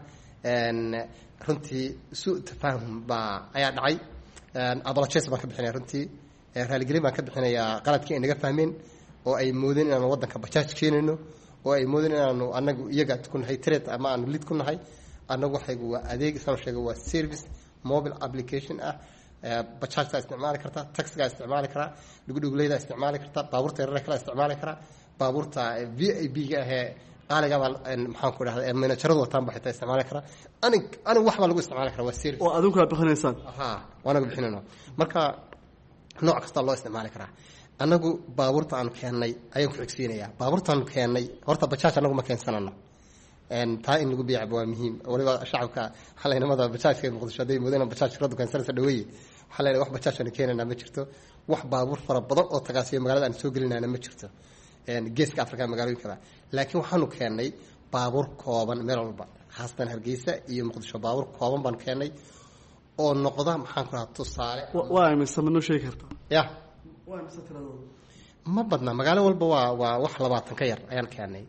runtii suu tafaahum baa ayaa dhacay apologies baan ka bixinay runtii raaligelin baan ka bixinayaa qaladkii ay naga fahmeen oo ay moodeen inaanu waddanka bajaaj keenayno oo ay moodeen inaanu annagu iyaga ku nahay trade ama aanu lid ku nahay annagu waxaygu waa adeeg isla sheegay waa service mobile application ah bajaajta isticmaali kartaa taxiga isticmaali karaa dhugdhugleyda isticmaali kartaa baabuurta yaryar kale isticmaali karaa baabuurta VIP-ga ah qaaliga maxaan ku dhahdaa manageradu wataan baa xitaa isticmaali karaa anigu wax baa lagu isticmaali karaa waa service oo adinku aad bixinaysaan waanagu bixinayno marka nooc kasta loo isticmaali karaa annagu baabuurta aanu keennay ayaan ku xigsiinayaa baabuurta aanu keennay horta bajaaj annagu ma keensanano taa in lagu biicba waa muhiim waliba shacabka xalaynimada bajaajka ee Muqdisho haday moodeen bajaaj shirkadu keensanaysa dhaweeye waxa la wax bajaaj aan keenana ma jirto wax baabuur fara badan oo tagaasiyo magaalada aan soo gelinayna ma jirto geeska Afrika magaalooyinka laakiin waxaanu keennay baabuur kooban meel walba haastan Hargeysa iyo Muqdisho baabuur kooban baan keennay oo noqda maxaan ku rahaa tusaale waa imisa ma noo sheegi kartaa waa imisa tiradooda ma badna magaalo walba waa wax 20 ka yar ayaan keennay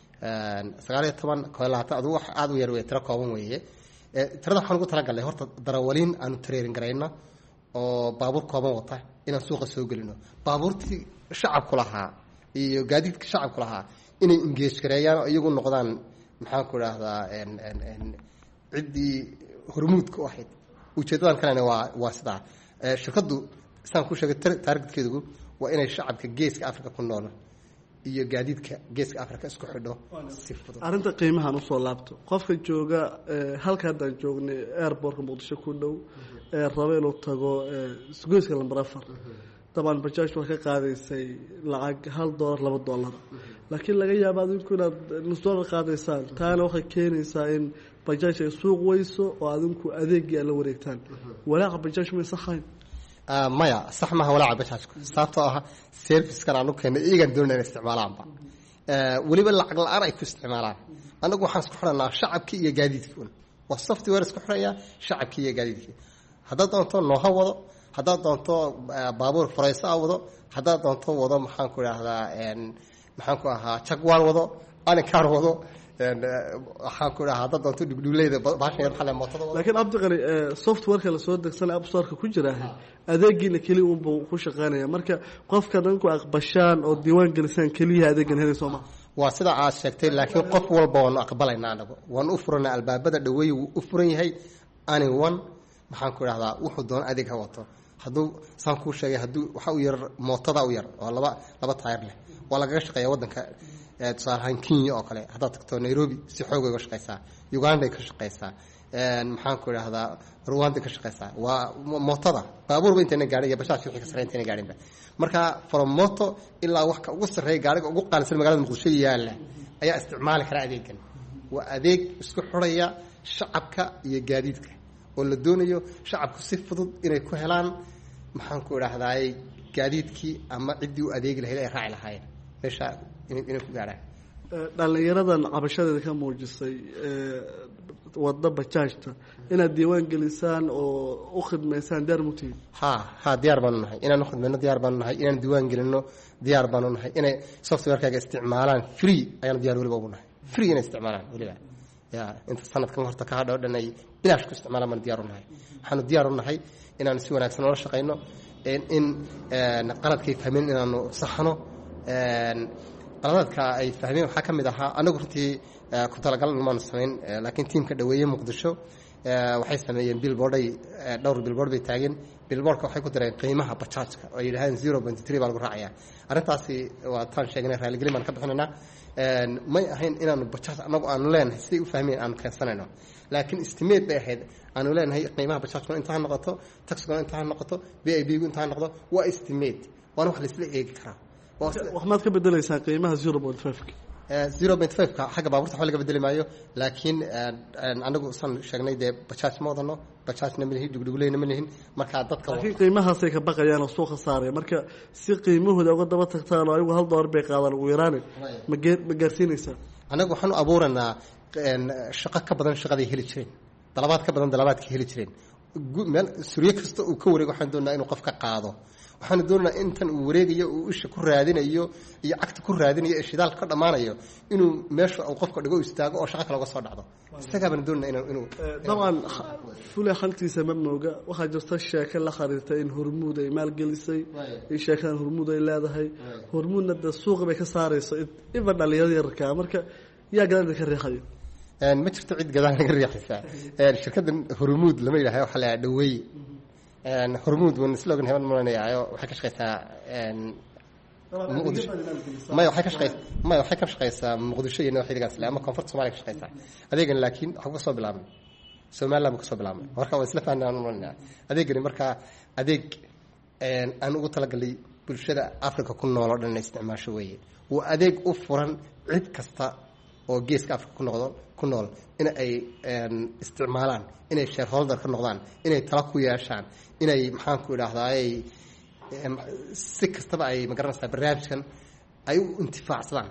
19 koolata adu wax aad u yar way tira kooban weeye tirada waxaan ugu talagalnay horta darawaliin aanu training gareyno oo baabuur kooban wata inaan suuqa soo gelino baabuurtii shacabku lahaa iyo gaadiidka shacabku lahaa inay engage gareeyaan oo iyagu noqdaan maxaan ku raahdaa ciddii hormuudka u ahayd ujeedadan kalena waa sidaa shirkaddu saan ku sheegay targetkeedu waa inay shacabka geeska Afrika ku nool iyo gaadiidka geeska Afrika isku xidho si fudud arinta qiimahan u soo laabto qofka jooga halka hadaan joognay airportka Muqdisho ku dhow rabo inuu tago isgoyska lambar 4 taban bajaaj wax ka qaadaysay lacag $1 $2 laakiin laga yaabo adinku inaad $1 qaadaysaan taana waxay keenaysaa in bajaaj ay suuq weyso oo adinku adeegii la wareegtaan walaaca bajaaj ma saxayn maya sax ma walaaca bajaajku sababtoo ah service-kan aanu keenay iyagan doonayna isticmaalaanba waliba lacag la'aan ay ku isticmaalaan anagu waxaan isku xiranaa shacabkii iyo gaadiidkii waa software isku xiraya shacabkii iyo gaadiidkii haddaad doonto nooha wado haddaad doonto baabuur faraysa wado haddaad doonto wado maxaan ku idhaahdaa maxaan ku ahaa jagwaan wado aninkaan wado waxaan ku idhahaa haddaad doonto dhugdhugleyda baashan yar xale mootada wado laakiin abdiqani softwareka lasoo degsanay app store-ka ku jira adeegiina keliya unbuu ku shaqeynaya marka qofka danku aqbashaan oo diiwaan gelisaan keliya adeegan helay sooma waa sida aad sheegtay laakiin qof walba waanu aqbalaynaa anagu waanu u furanaa albaabada dhaweeye wuu u furan yahay anyone maxaan ku idhahdaa wuxuu doona adeeg ha wato hadduu saan kuu sheegay hadduu waxa u yar mootada u yar oo laba taayir leh waa lagaga shaqeeya waddanka tusaale ahaan Kenya oo kale haddaad tagto Nairobi si xoog uga shaqeysaa Uganda ka shaqeysaa maxaan ku idhahdaa Rwanda ka shaqeysaa waa mootada baabuurba intayna gaadhin iyo bajaaj wixii ka sarreeya intayna gaadhinba marka from moto ilaa wax ka ugu sarreeya gaariga ugu qaalisan magaalada Muqdisho yaalla ayaa isticmaali kara adeegan waa adeeg isku xuraya shacabka iyo gaadiidka oo la doonayo shacabku si fudud inay ku helaan maxaan ku idhahdaa gaadiidkii ama ciddii u adeegi lahayd ay raaci lahaayeen meesha inay ku gaaraan dhalinyaradan cabashadeeda ka muujisay wada bajaajta inaad diiwaan gelisaan oo u khidmaysaan diyaar mutihiin ha diyaar baanu nahay inaan u khidmayno diyaar baanu nahay inaan diiwaan gelino diyaar baanu nahay inay softwarekaaga isticmaalaan free ayaanu diyaar weliba ugu nahay free inay isticmaalaan weliba ya inta sanadkan horta ka hadho dhan ay bilaash ku isticmaalaan baan diyaar u nahay waxaanu diyaar u nahay inaanu si wanaagsan ula shaqayno in qaladkay fahmeen inaanu saxno qaladadka ay fahmeen waxaa ka mid ahaa anagu runtii ku talagal maanu samayn laakiin tiimka dhaweeye muqdisho waxay sameeyeen billboarday dhowr billboard bay taageen billboardka waxay ku direen qiimaha bajaajka oo ay yidhahdeen 0.3 baa lagu raacayaa arrintaasi waa taan sheegnay raaligelin baan ka bixinaynaa may ahayn inaanu bajaaj anagu aanu leenahay siday u fahmeen aanu keensanayno laakiin estimate bay ahayd aanu leenahay qiimaha bajaajkuna intaa noqoto taxiguna intaa noqoto BIB-gu intaa noqdo waa estimate waana wax la isla eegi karaa wax maad ka bedelaysaa qiimaha 0.5 0.5ka xagga baabuurta wax laga bedeli maayo laakiin anagu san sheegnay dee bajaaj ma wadano bajaajna ma lihin dhugdhuguleyna ma lihin marka dadka laakiin qiimahaasay ka baqayaan oo suuqa saaraya marka si qiimahooda uga daba tagtaan oo ayagu $1 bay qaadaan ugu yaraan ma gaarsiinaysaa anagu waxaanu abuuranaa shaqo ka badan shaqaday heli jireen dalabaad ka badan dalabaadka heli jireen meel suriye kasta uu ka wareego waxaan doonaa inuu qof ka qaado waxaan doonaa intan uu wareegayo uu isha ku raadinayo iyo cagta ku raadinayo ee shidaalka ka dhamaanayo inuu meesha uu qofka dhigo istaago oo shaqo kale uga soo dhacdo isaga baan doonaa inuu dabcan fulay xantiisa ma mooga waxa jirta sheeko la xariirtay in Hormuud ay maal gelisay in sheekadan Hormuud ay leedahay Hormuudna da suuqa bay ka saarayso iba dhalinyarada yarka marka yaa gadan ka riixayo ma jirto cid gadan ka riixaysa shirkadan Hormuud lama yiraahdo waxa la dhaweey Hormuud wan slogan heban maanayaayo waxay ka shaqeysaa waxay ka shaqeysaa Muqdisho iyo xiligaas ama koonfurta Soomaaliya ka shaqeysaa adeegan laakiin waxa ka soo bilaabmay Soomaaliland ka soo bilaabmay marka waa isla fahnaan maanaa adeegan marka adeeg aan ugu talagalay bulshada Afrika ku nool oo dhan isticmaasho weeye waa adeeg u furan cid kasta oo geeska Afrika ku nool in ay isticmaalaan inay shareholder ka noqdaan inay tala ku yeeshaan inay maxaan ku idhaahdaa si kastaba ay magaranaysaa barnaamijkan ay u intifaacsadaan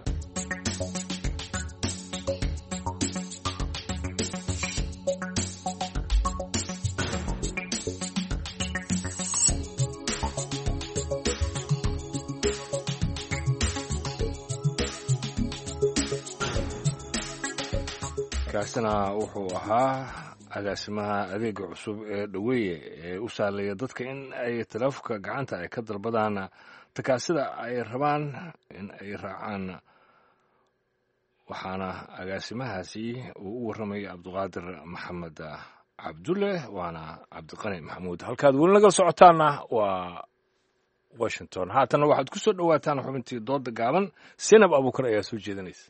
kaasina wuxuu ahaa agaasimaha adeega cusub ee dhaweeye ee u sahlaya dadka in ay taleefonka gacanta ay ka dalbadaan takaasida ay rabaan in ay raacaan waxaana agaasimahaasi uu u warramay cabdiqaadir maxamed cabdulle waana cabdiqani maxamuud halkaad weli naga socotaana waa washington haatana waxaad ku soo dhowaataan xubintii dooda gaaban Zainab Abuukar ayaa soo jeedinaysa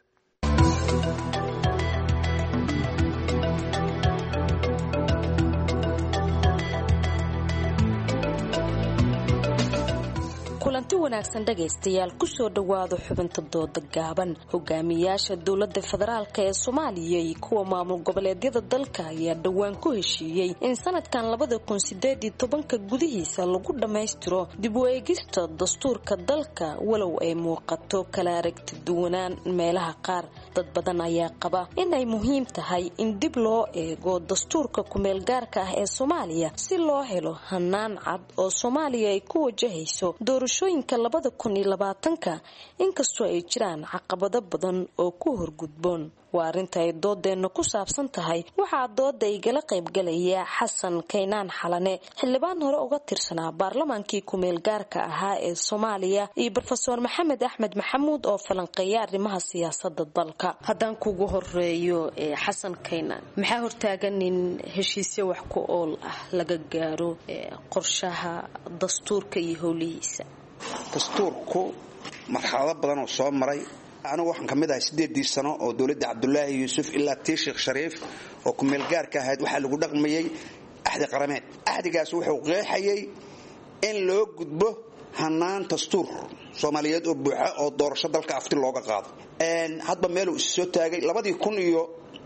kulanti wanaagsan dhagaystayaal ku soo dhawaado xubinta dooda gaaban hogaamiyaasha dowladda federaalka ee Soomaaliya iyo kuwa maamul goboleedyada dalka ayaa dhawaan ku heshiiyay in sanadkan 2018 gudihiisa lagu dhameystiro dib u eegista dastuurka dalka walow ay muuqato kala aragti duwanaan meelaha qaar dad badan ayaa qaba in ay muhiim tahay in dib loo eego dastuurka kumeel gaarka ah ee Soomaaliya si loo helo hanaan cad oo Soomaaliya ay ku wajahayso doorashooyinka 2020 inkastoo ay jiraan caqabado badan oo ku horgudboon waa arinta ay doodeena ku saabsan tahay waxaa dooda igala qaybgalaya Xasan Kaynaan Xalane xildhibaan hore uga tirsanaa baarlamaankii kumeel gaarka ahaa ee Soomaaliya iyo Professor Maxamed Axmed Maxamuud oo falanqeeya arrimaha siyaasadda dalka haddaan kugu horeeyo Xasan Kaynaan maxaa hortaagan in heshiisyo wax ku ool ah laga gaaro qorshaha dastuurka iyo howlihiisa dastuurku marxalado badan oo soo maray anigu waxaan kamid ahay 8 sano oo dawladda Cabdullaahi Yuusuf ilaa Sheekh Shariif oo ku meel gaarka ahayd waxa lagu dhaqmayay ahdi qarameed ahdigaas wuxuu qeexayay in loo gudbo hanaan dastuur Soomaaliyeed oo buuxa oo doorasho dalka afti looga qaado hadba meel uu soo taagay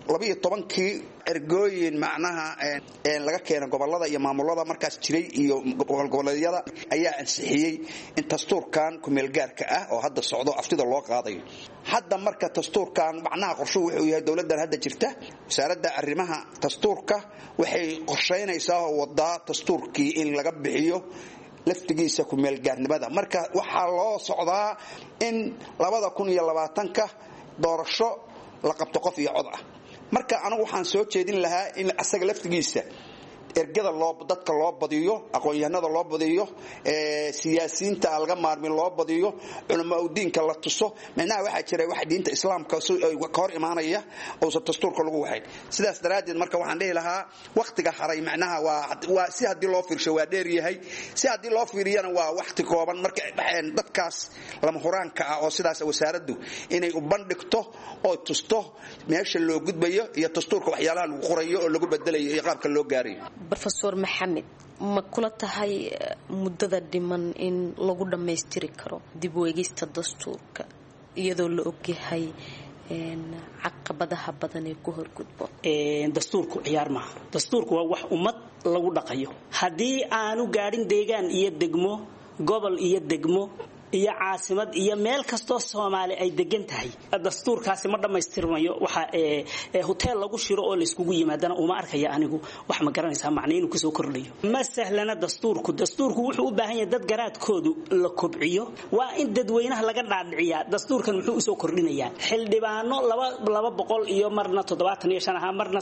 12 ergooyin macnaha laga keenay gobolada iyo maamulada markaas jiray iyo goboleedyada ayaa ansixiyay in dastuurkan kumeel gaarka ah oo hadda socdo aftida loo qaadayo. hadda marka dastuurkan macnaha qorshuhu wuxuu yahay dawladdan hadda jirta wasaaradda arrimaha dastuurka waxay qorsheynaysaa wadaa dastuurkii in laga bixiyo laftigiisa kumeel gaarnimada. marka waxaa loo socdaa in 2020ka doorasho la qabto qof iyo cod ah. marka anigu waxaan soo jeedin lahaa in asaga laftigiisa ergada dadka loo badiyo, aqoon-yahanada loo badiyo, siyaasiyiinta laga maarmin loo badiyo, culamo diinka la tuso. macnaha waxa jira wax diinta islaamka ka hor imaanaya oo dastuurka lagu waxay. sidaas daraadeed marka waxaan dhihi lahaa waqtiga haray macnaha waa si hadii loo fiirsho waa dheer yahay, si hadii loo fiiriyana waa waqti kooban. marka dadkaas lama huraanka ah oo sidaas wasaaraddu inay u bandhigto oo tusto meesha loo gudbayo iyo dastuurka waxyaalaha lagu qorayo oo lagu bedelayo iyo qaabka loo gaarayo. Professor Maxamed, ma kula tahay muddada dhiman in lagu dhammaystiri karo dib u eegista dastuurka iyadoo la ogyahay caqabadaha badan ee ku horgudbo? dastuurku ciyaar maaha. dastuurku waa wax ummad lagu dhaqayo. haddii aanu gaadhin deegaan iyo degmo, gobol iyo degmo iyo caasimad iyo meel kasto Soomaali ay degan tahay, dastuurkaasi ma dhamaystirmayo. waxa hotel lagu shiro oo la iskugu yimaadana uma arkaya anigu wax ma garanaysaa macna inuu ka soo kordhiyo. ma sahlana dastuurku wuxuu u baahan yahay dad garaadkoodu la kobciyo. waa in dadweynaha laga dhaadhiciyaa dastuurkan muxuu u soo kordhinayaa. xildhibaano 200 iyo marna 75 aha marna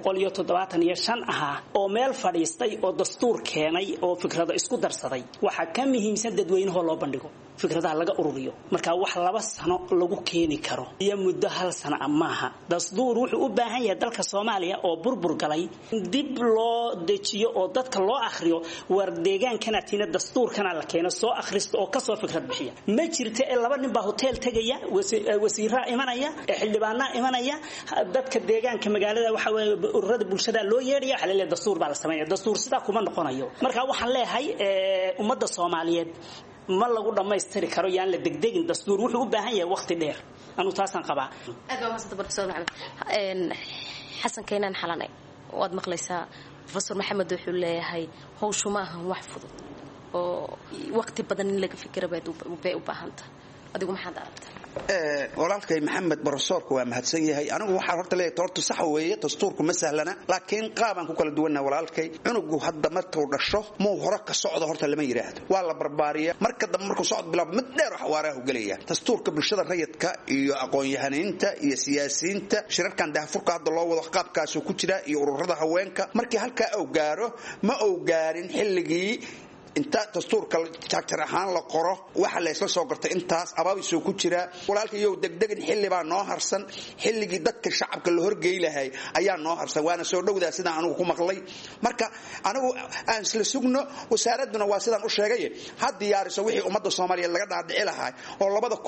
375 aha oo meel fadhiistay oo dastuur keenay oo fikrado isku darsaday. waxa ka muhiimsan dadweynaha loo bandhigo, fikradaha laga ururiyo. marka wax 2 sano lagu keeni karo iyo muddo 1 sano maaha. dastuur wuxuu u baahan yahay dalka Soomaaliya oo burbur galay dib loo dejiyo oo dadka loo akhriyo war deegaankana tina dastuurkana la keeno soo akhristo oo ka soo fikrad bixiya. ma jirto 2 nin baa hotel tagaya, wasiirra imanaya, xildhibaana imanaya, dadka deegaanka magaalada waxa weey ururada bulshada loo yeeriyo xalay dastuur baa la sameeyaa. dastuur sida kuma noqonayo. marka waxaan leeyahay ummadda Soomaaliyeed ma lagu dhamaystiri karo yaan la degdegin. dastuur wuxuu u baahan yahay waqti dheer. anu taasan qabaa. xasan keenan xalanay waad maqlaysaa Professor Maxamed wuxuu leeyahay hawshu ma ahan wax fudud oo waqti badan in laga fikiro bay u baahantahay. adigu maxaad aragtaa? walaalkay Maxamed Barsoorku waa mahadsan yahay. anigu waxaan horta leeyahay horta sax weeye dastuurku ma sahlana, laakiin qaaban ku kala duwanaa walaalkay. cunugu hadda markuu dhasho muu hore ka socdo horta lama yiraahdo, waa la barbaariya. marka dambe markuu socod bilaabo mid dheer wax waaraha u galaya. dastuurka bulshada rayidka iyo aqoon-yahaniinta iyo siyaasiyiinta shirarkan daahfurka hadda loo wado qaabkaas ku jira iyo ururada haweenka markii halka uu gaaro ma uu gaarin xilligii inta dastuurka jaajir ahaan la qoro waxa la isla soo gartay intaas abaabisoo ku jira. walaalkayow degdegin xilli baa noo harsan, xilligii dadka shacabka la horgeey lahay ayaa noo harsan, waana soo dhowdaa sidaan anigu ku maqlay. marka anigu aan isla sugno wasaaraduna waa sidaan u sheegay ha diyaariso wixii ummadda Soomaaliyeed laga dhaadhici lahaa oo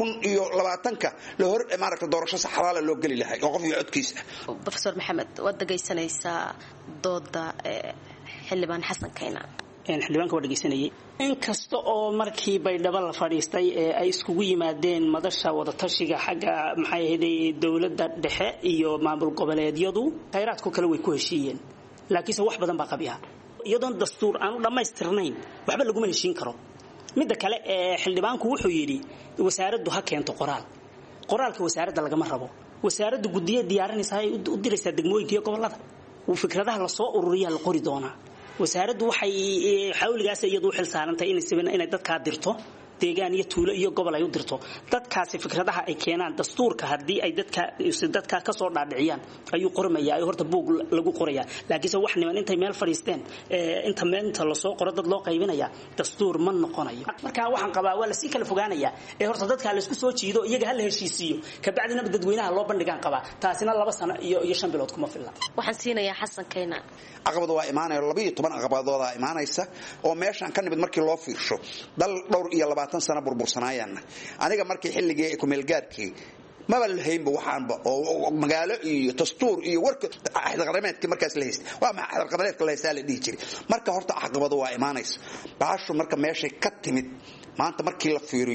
2020ka la hor maaragta doorasho sax xalaal loo gali lahay oo qof iyo codkiisa. Professor Maxamed, waad dhageysanaysaa dooda xildhibaan Xasan Keenan. xildhibaanka waa dhageysanayay. inkasta oo markii Baydhabo la fadhiistay ay iskugu yimaadeen madasha wada tashiga xagga maxay ahayd dawladda dhexe iyo maamul goboleedyadu khayraadku kale way ku heshiiyeen, laakiin wax badan baa qabiya. iyadoo dastuur aan u dhamaystirnayn waxba lagu heshiin karo. midda kale xildhibaanku wuxuu yiri wasaaraddu ha keento qoraalka wasaaradda lagama rabo. wasaaraddu guddiye diyaarinaysa ay u diraysaa degmooyinka iyo gobolada. fikradaha la soo ururiyaa la qori doonaa. wasaaraddu waxay xawligaas iyadu xil saarantay inay dadka dirto deegaan iyo tuulo iyo gobol ay u dirto. dadkaasi fikradaha ay keenaan dastuurka hadii ay dadka ka soo dhaadhiciyaan ayuu qormayaa horta buug lagu qorayaa. laakiin wax niman intay meel fariisteen inta meenta la soo qoro dad loo qaybinaya dastuur ma noqonayo. marka waxaan qabaa waa la si kala fogaanaya horta dadka la isku soo jiido iyaga hal heshiisiyo ka bacdina dadweynaha loo bandhigan qabaa. taasina 2 sano iyo 5 bilood kuma filna. waxaan siinayaa Xasan Keenan. caqabado waa imaanaya 12 caqabadooda imaanaysa oo meeshan ka nimid markii loo fiirsho dal dhowr iyo 20 sano burbursanaayaan. aniga markii xilligii ku meel gaarkii ma bal haynba waxaanba oo magaalo iyo dastuur iyo warka ahad qarameedkii markaas la haystay waa ma ahad qarameedka la haystay la dhigi jiray. marka horta caqabado waa imaanaysa baashu marka meeshay ka timid maanta markii la fiiriyo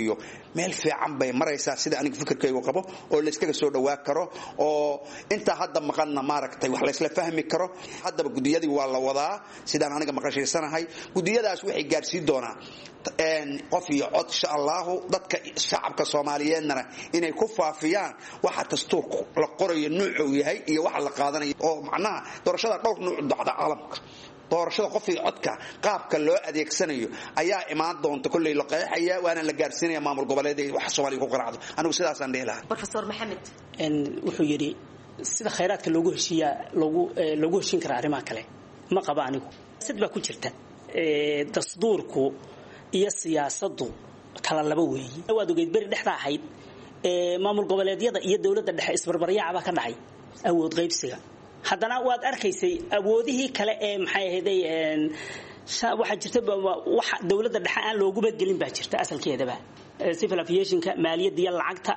meel fiican bay maraysaa sida aniga fikirkaygu qabo oo la iskaga soo dhawaa karo oo inta hadda maqanna maaragtay wax la isla fahmi karo haddaba gudiyadii waa la wadaa sidaan aniga maqashaysanahay gudiyadaas waxay gaarsiin doonaa qof iyo cod insha allahu dadka shacabka soomaaliyeedna inay ku faafiyaan waxa dastuurku la qorayo nuucu yahay iyo waxa la qaadanayo oo macnaha doorashada dhowr nuuc dhacda caalamka doorashada qof iyo codka qaabka loo adeegsanayo ayaa imaan doonta kulay la qeexaya waana la gaarsiinaya maamul goboleedyada wax Soomaaliya ku qaraacdo anigu sidaas aan dheelahay Professor Maxamed wuxuu yiri sida khayraadka loogu heshiin kara arrimaha kale ma qaba anigu sidba ku jirta dastuurku iyo siyaasaddu kala laba weeyi waad ogeyd bari dhexda ahayd maamul goboleedyada iyo dawladda dhexe isbarbaryaacaba ka dhacay awood qaybsiga haddana waad arkaysay awoodihii kale ee maxay ahaydey waxa jirta waxa dawladda dhexe aan loogu badgelin baa jirta asalkeedaba civil aviationka maaliyadda iyo lacagta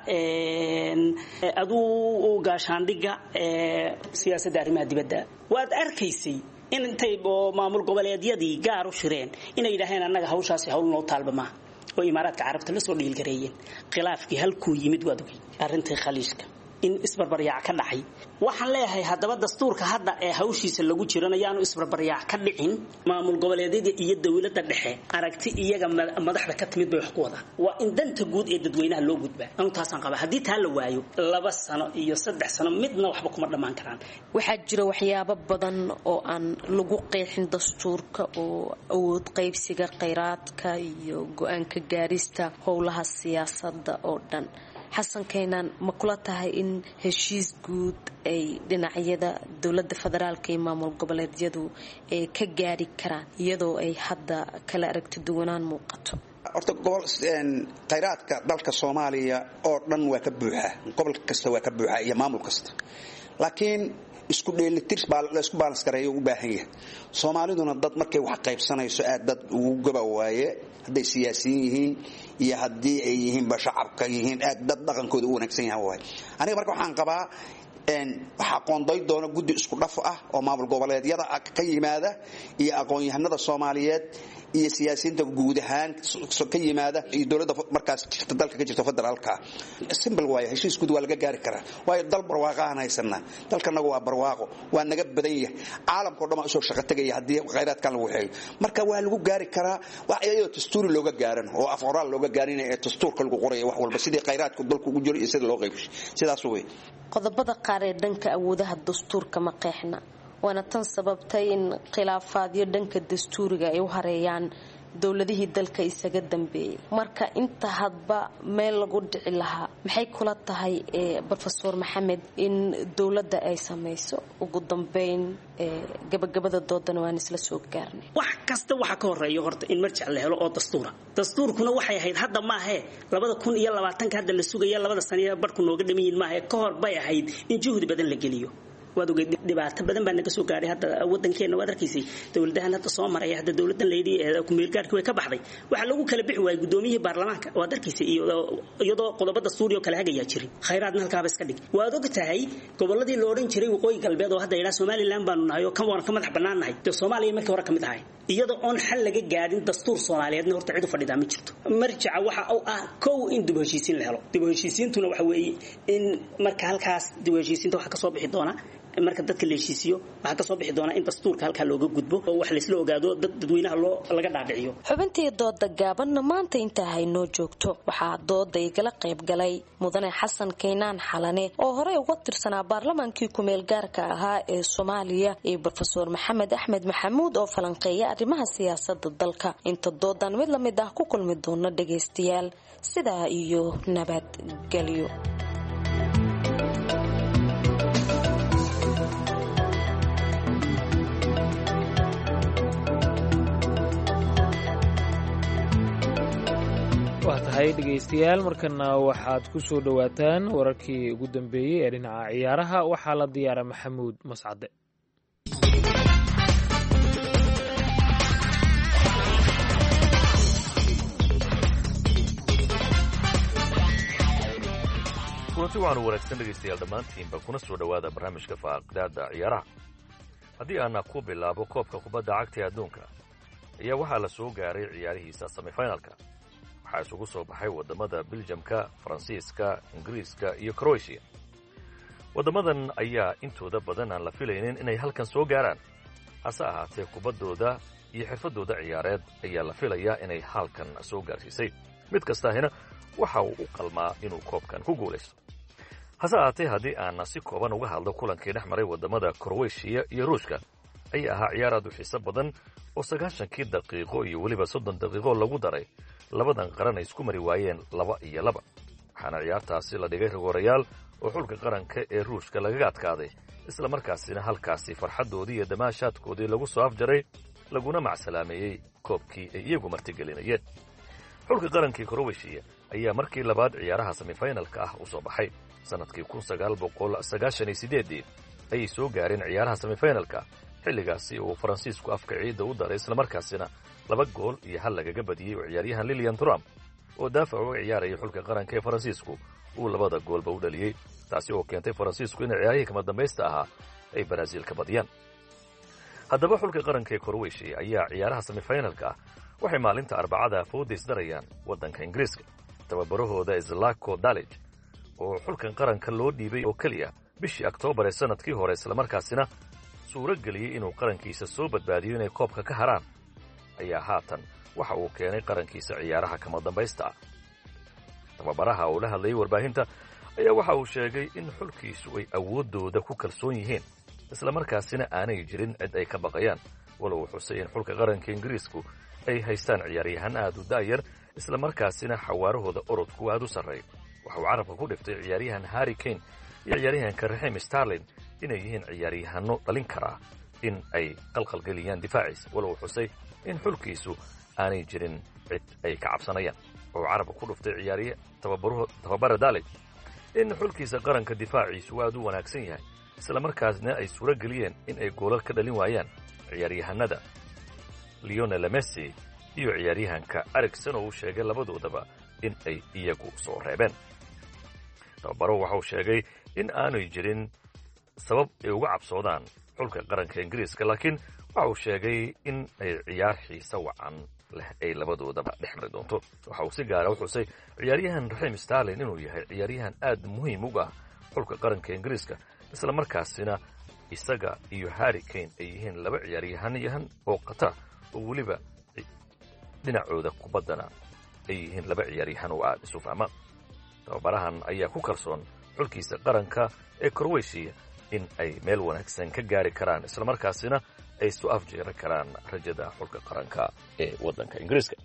aduu gaashaandhiga siyaasadda arrimaha dibadda waad arkaysay in intay maamul goboleedyadii gaar u shireen inay yidhaaheen annaga hawshaasi hawl noo taalbama oo imaaraadka carabta la soo dhiilgareeyeen khilaafkii halkuu yimid waad ogay arrintii khaliishka in isbarbaryaac ka dhacay waxaan leeyahay haddaba dastuurka hadda ee hawshiisa lagu jiran ayaanu isbarbaryaac ka dhicin maamul goboleedyada iyo dawladda dhexe aragti iyaga madaxda ka timid bay wax ku wadaan waa in danta guud ee dadweynaha loo gudbaa anu taasaan qaba haddii taa la waayo 2 sano iyo 3 sano midna waxba kuma dhammaan karaan waxaa jira waxyaabo badan oo aan lagu qeexin dastuurka oo awood qaybsiga kheyraadka iyo go'aanka gaarista howlaha siyaasadda oo dhan xasan keenan ma kula tahay in heshiis guud ay dhinacyada dawladda federaalka iyo maamul goboleedyadu ay ka gaari karaan iyadoo ay hadda kala aragti duwanaan muuqato horta kheyraadka dalka Soomaaliya oo dhan waa ka buuxa gobol kasta waa ka buuxa iyo maamul kasta laakiin isku dheelitir baa la isku balance gareeyo u baahan yahay Soomaaliduna dad markay wax qaybsanayso aad dad ugu gaba waaye haday siyaasiyiin yihiin iyo hadii ay yihiin shacabka yihiin aad dad dhaqankooda u wanaagsan yahay waay aniga marka waxaan qabaa waxa qoonday doona guddi isku dhaf ah oo maamul goboleedyada ka yimaada iyo aqoon-yahanada Soomaaliyeed iyo siyaasiyiinta guud ahaan ka yimaada iyo dawladda markaas jirta dalka ka jirta federaalka simple way heshiis guud waa laga gaari karaa waayo dal barwaaqo aan haysanaa dalkanagu waa barwaaqo waa naga badan yahay caalamka dhan soo shaqo tagaya hadii kheyraadkan lagu xeeyo marka waa lagu gaari karaa wax ayayo dastuur looga gaaran oo afqoraal looga gaarin ee dastuurka lagu qorayo wax walba sidii kheyraadku dalku ugu jiro iyo sida loo qaybsho sidaas way qodobada qaar ee dhanka awoodaha dastuurka ma qeexna waana tan sababtay in khilaafaadyo dhanka dastuuriga ay u hareeyaan dawladihii dalka isaga dambeeyay marka inta hadba meel lagu dhici lahaa maxay kula tahay Professor Maxamed in dawladda ay samayso ugu dambeyn gabagabada doodana waan isla soo gaarnay wax kasta waxa ka horeeyo horta in marjac la helo oo dastuurkuna waxay ahayd hadda ma aha 2020 hadda la sugaya 2 sano barku nooga dhimayn ma aha ka hor bay ahayd in juhdi badan la geliyo waad ogeyd dhibaato badan baa naga soo gaaray hadda wadankeena waad arkaysay dawladahan hadda soo maray hadda dawladan leedii ku meel gaarkii way ka baxday waxa lagu kala bixi waayay gudoomiyihii baarlamaanka waad arkaysay iyadoo qodobada stuudio kala hagaya jiray kheyraadna halkaaba iska dhig waad ogtahay goboladii la oran jiray waqooyi galbeed oo hadda ilaa Soomaaliland baanu nahay oo kan waan ka madax banaanahay de Soomaaliya markii hore kamid ahay iyadoo on xal laga gaarin dastuur Soomaaliyeedna horta cid u fadhidaa ma jirto marjaca waxa uu ah koow in dib u heshiisiin la helo dib u heshiisiintuna waxa weeye in marka halkaas dib u heshiisiinta waxa ka soo bixi doona marka dadka la heshiisiyo waxa ka soo bixi doona in dastuurka halka looga gudbo oo wax la isla ogaado dadweynaha laga dhaadhiciyo xubintii dooda gaaban maanta inta hayno joogto waxa dooda igala qayb galay mudane xasan keenan xalane oo hore uga tirsanaa baarlamaankii ku meel gaarka ahaa ee Soomaaliya iyo Professor Maxamed Axmed Maxamuud oo falanqeeya arrimaha siyaasadda dalka inta doodan mid la mid ah ku kulmi doona dhageystayaal sidaa iyo nabadgelyo waa tahay dhegaystayaal markana waxaad ku soo dhowaataan wararkii ugu dambeeyey ee dhinaca ciyaaraha waxaa la diyaara maxamuud mascade kulanti waxaanu wanaagsan dhegaystayaal dhammaantiinba kuna soo dhowaada barnaamijka faaqdaada ciyaaraha haddii aana ku bilaabo koobka kubadda cagta ee adduunka ayaa waxaa la soo gaaray ciyaarihiisa semifinalka waxaa isugu soo baxay waddamada Beljamka, Faransiiska, Ingiriiska iyo Croatia. waddamadan ayaa intooda badan aan la filaynin inay halkan soo gaaraan, hase ahaatee kubaddooda iyo xirfaddooda ciyaareed ayaa la filayaa inay halkan soo gaarsiisay. mid kastaahina waxa uu u qalmaa inuu koobkan ku guulaysto. hase ahaatee haddii aan si kooban uga hadlo kulankii dhex maray waddamada Croatia iyo Ruushka, ayaa ahaa ciyaar aad u xiiso badan oo 90 daqiiqo iyo weliba 30 daqiiqo lagu daray. labadan qaran ay isku mari waayeen 2-2, waxaana ciyaartaasi la dhigay rigoorayaal oo xulka qaranka ee Ruushka lagaga adkaaday, isla markaasina halkaasi farxaddoodii iyo damaashaadkoodii lagu soo afjaray, laguna macsalaameeyey koobkii ay iyagu martigelinayeen. xulka qarankii Croatia ayaa markii labaad ciyaaraha semifinalka ah u soo baxay. sanadkii 1998 ayay soo gaareen ciyaaraha semifinalka, xilligaasi uu Faransiisku afka ciidda u daray, isla markaasina 2 gool iyo 1 lagaga badiyey oo ciyaaryahan Lilian Thuram oo daafac uga ciyaaraya xulka qaranka ee Faransiisku uu 2 goolba u dhaliyey, taasi oo keentay Faransiisku in ciyaarihii kama dambaysta ahaa ay Brazil ka badiyaan. haddaba xulka qaranka ee Croatia ayaa ciyaaraha semifinalka waxay maalinta Arbacada foodays darayaan waddanka Ingiriiska. tababarahooda Zlatko Dalic oo xulkan qaranka loo dhiibay oo kaliya bishii Oktoobar ee sanadkii hore, isla markaasina suuro geliyey inuu qarankiisa soo badbaadiyo inay koobka ka haraan, ayaa haatan waxa uu keenay qarankiisa ciyaaraha kama dambaysta ah. tababaraha oo la hadlayay warbaahinta ayaa waxa uu sheegay in xulkiisu ay awooddooda ku kalsoon yihiin, isla markaasina aanay jirin cid ay ka baqayaan, walow uu xusay in xulka qaranka Ingiriisku ay haystaan ciyaaryahan aad u daayar, isla markaasina xawaarahooda orodku aad u sarreeyo. waxa uu carabka ku dhiftay ciyaaryahan Harry Kane iyo ciyaaryahanka Raheem Sterling inay yihiin ciyaaryahanno dhalin kara in ay qalqalgeliyaan difaaciisa, walow uu xusay in xulkiisu aanay jirin cid ay ka cabsanayaan. oo carabka ku dhiftay ciyaariye tababara Dalic in xulkiisa qaranka difaaciisu aad u wanaagsan yahay, isla markaasna ay suuro geliyeen in ay goolal ka dhalin waayaan ciyaaryahanada Lionel Messi iyo ciyaaryahanka Eriksen oo uu sheegay labadoodaba in ay iyagu soo reebeen. tababaro waxa uu sheegay in aanay jirin sabab ay uga cabsoodaan xulka qaranka Ingiriiska, laakiin waxa uu sheegay in ay ciyaar xiiso wacan leh ay labadoodaba dhex mari doonto. waxa uu si gaara u xusay ciyaaryahan Raheem Sterling inuu yahay ciyaaryahan aad muhiim uga ah xulka qaranka Ingiriiska, isla markaasina isaga iyo Harry Kane ay yihiin 2 ciyaaryahan oo khatar oo weliba dhinacooda kubaddana ay yihiin 2 ciyaaryahan oo aad isu fahma. tababarahan ayaa ku kalsoon xulkiisa qaranka ee Croatia in ay meel wanaagsan ka gaari karaan, isla markaasina ay soo afjeeri karaan rajada xulka qaranka ee waddanka Ingiriiska.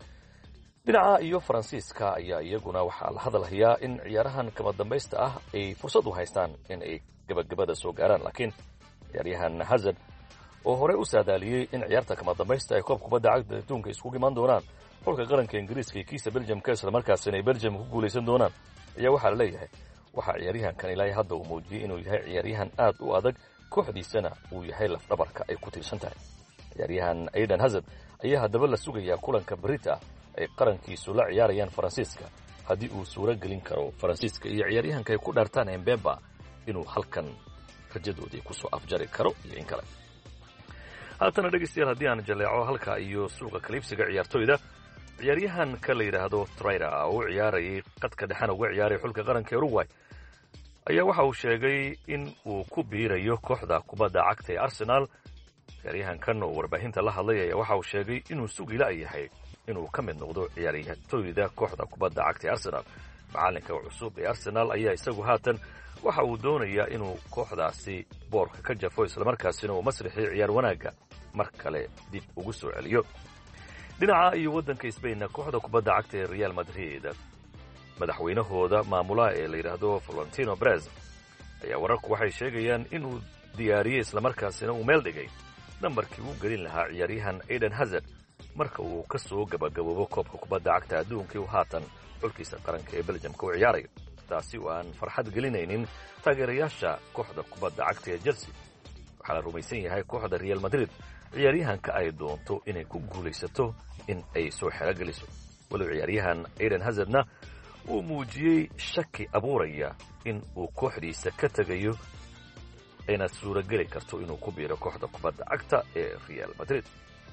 dhinaca iyo Faransiiska ayaa iyaguna waxaa la hadalhayaa in ciyaarahan kama dambaysta ah ay fursad u haystaan in ay gabagabada soo gaaraan, laakiin ciyaaryahan Hazard oo hore u saadaaliyey in ciyaarta kama dambaysta ay koob kubadda cagta adduunka iskugu imaan doonaan xulka qaranka Ingiriiska iyo kiisa Beljamka, isla markaasina ay Beljam ku guulaysan doonaan, ayaa waxaa la leeyahay waxaa ciyaaryahankan ilaa hadda uu muujiyey inuu yahay ciyaaryahan aad u adag, kooxdiisana uu yahay lafdhabarka ay ku tiirsan tahay. ciyaaryahan Eden Hazard ayaa haddaba la sugayaa kulanka berita ay qarankiisu la ciyaarayaan Faransiiska, haddii uu suuro gelin karo Faransiiska iyo ciyaaryahanka ay ku dhaartaan Mbemba inuu halkan rajadoodii ku soo afjari karo iyo in kale. haatana dhegaystayaal, haddii aan jaleeco halka iyo suuqa kaliibsiga ciyaartoyda, ciyaaryahanka la yidhaahdo Traore oo u ciyaarayay qadka dhexana uga ciyaaray xulka qaranka Uruguay ayaa waxa uu sheegay in uu ku biirayo kooxda kubadda cagta ee Arsenal. ciyaaryahankan oo warbaahinta la hadlay ayaa waxa uu sheegay inuu sugila yahay inuu ka mid noqdo ciyaartoyda kooxda kubadda cagta ee Arsenal. macalinka cusub ee Arsenal ayaa isagu haatan waxa uu doonayaa inuu kooxdaasi boorka ka jafo, isla markaasina uu masraxii ciyaar wanaagga mar kale dib ugu soo celiyo. dhinaca iyo waddanka Spain, kooxda kubadda cagta ee Real Madrid madaxweynahooda maamulaha ee la yidhaahdo Florentino Perez ayaa wararku waxay sheegayaan inuu diyaariyey isla markaasina uu meel dhigay nambarkii uu gelin lahaa ciyaaryahan Eden Hazard marka uu ka soo gabagaboobo koobka kubadda cagta adduunka uu haatan xulkiisa qaranka ee Beljamka u ciyaarayo, taasi oo aan farxad gelinaynin taageerayaasha kooxda kubadda cagta ee Chelsea. waxaa la rumaysan yahay kooxda Real Madrid ciyaaryahanka ay doonto inay ku guulaysato in ay soo xerogeliso, walow ciyaaryahan Eden Hazardna uu muujiyey shaki abuuraya in uu kooxdiisa ka tegayo ayna suurageli karto inuu ku biiro kooxda kubadda cagta ee Real Madrid.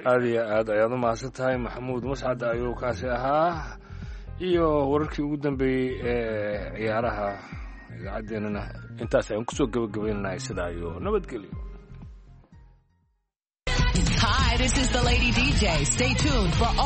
aad iyo aad ayaad u mahadsan tahay maxamuud mascad ayuu kaasi ahaa iyo wararkii ugu dambeeyey ee ciyaaraha idaacaddeenana intaas ayaan kusoo gabagabaynahay sidaa iyo nabadgelyo. Hi, this is the Lady DJ. Stay tuned for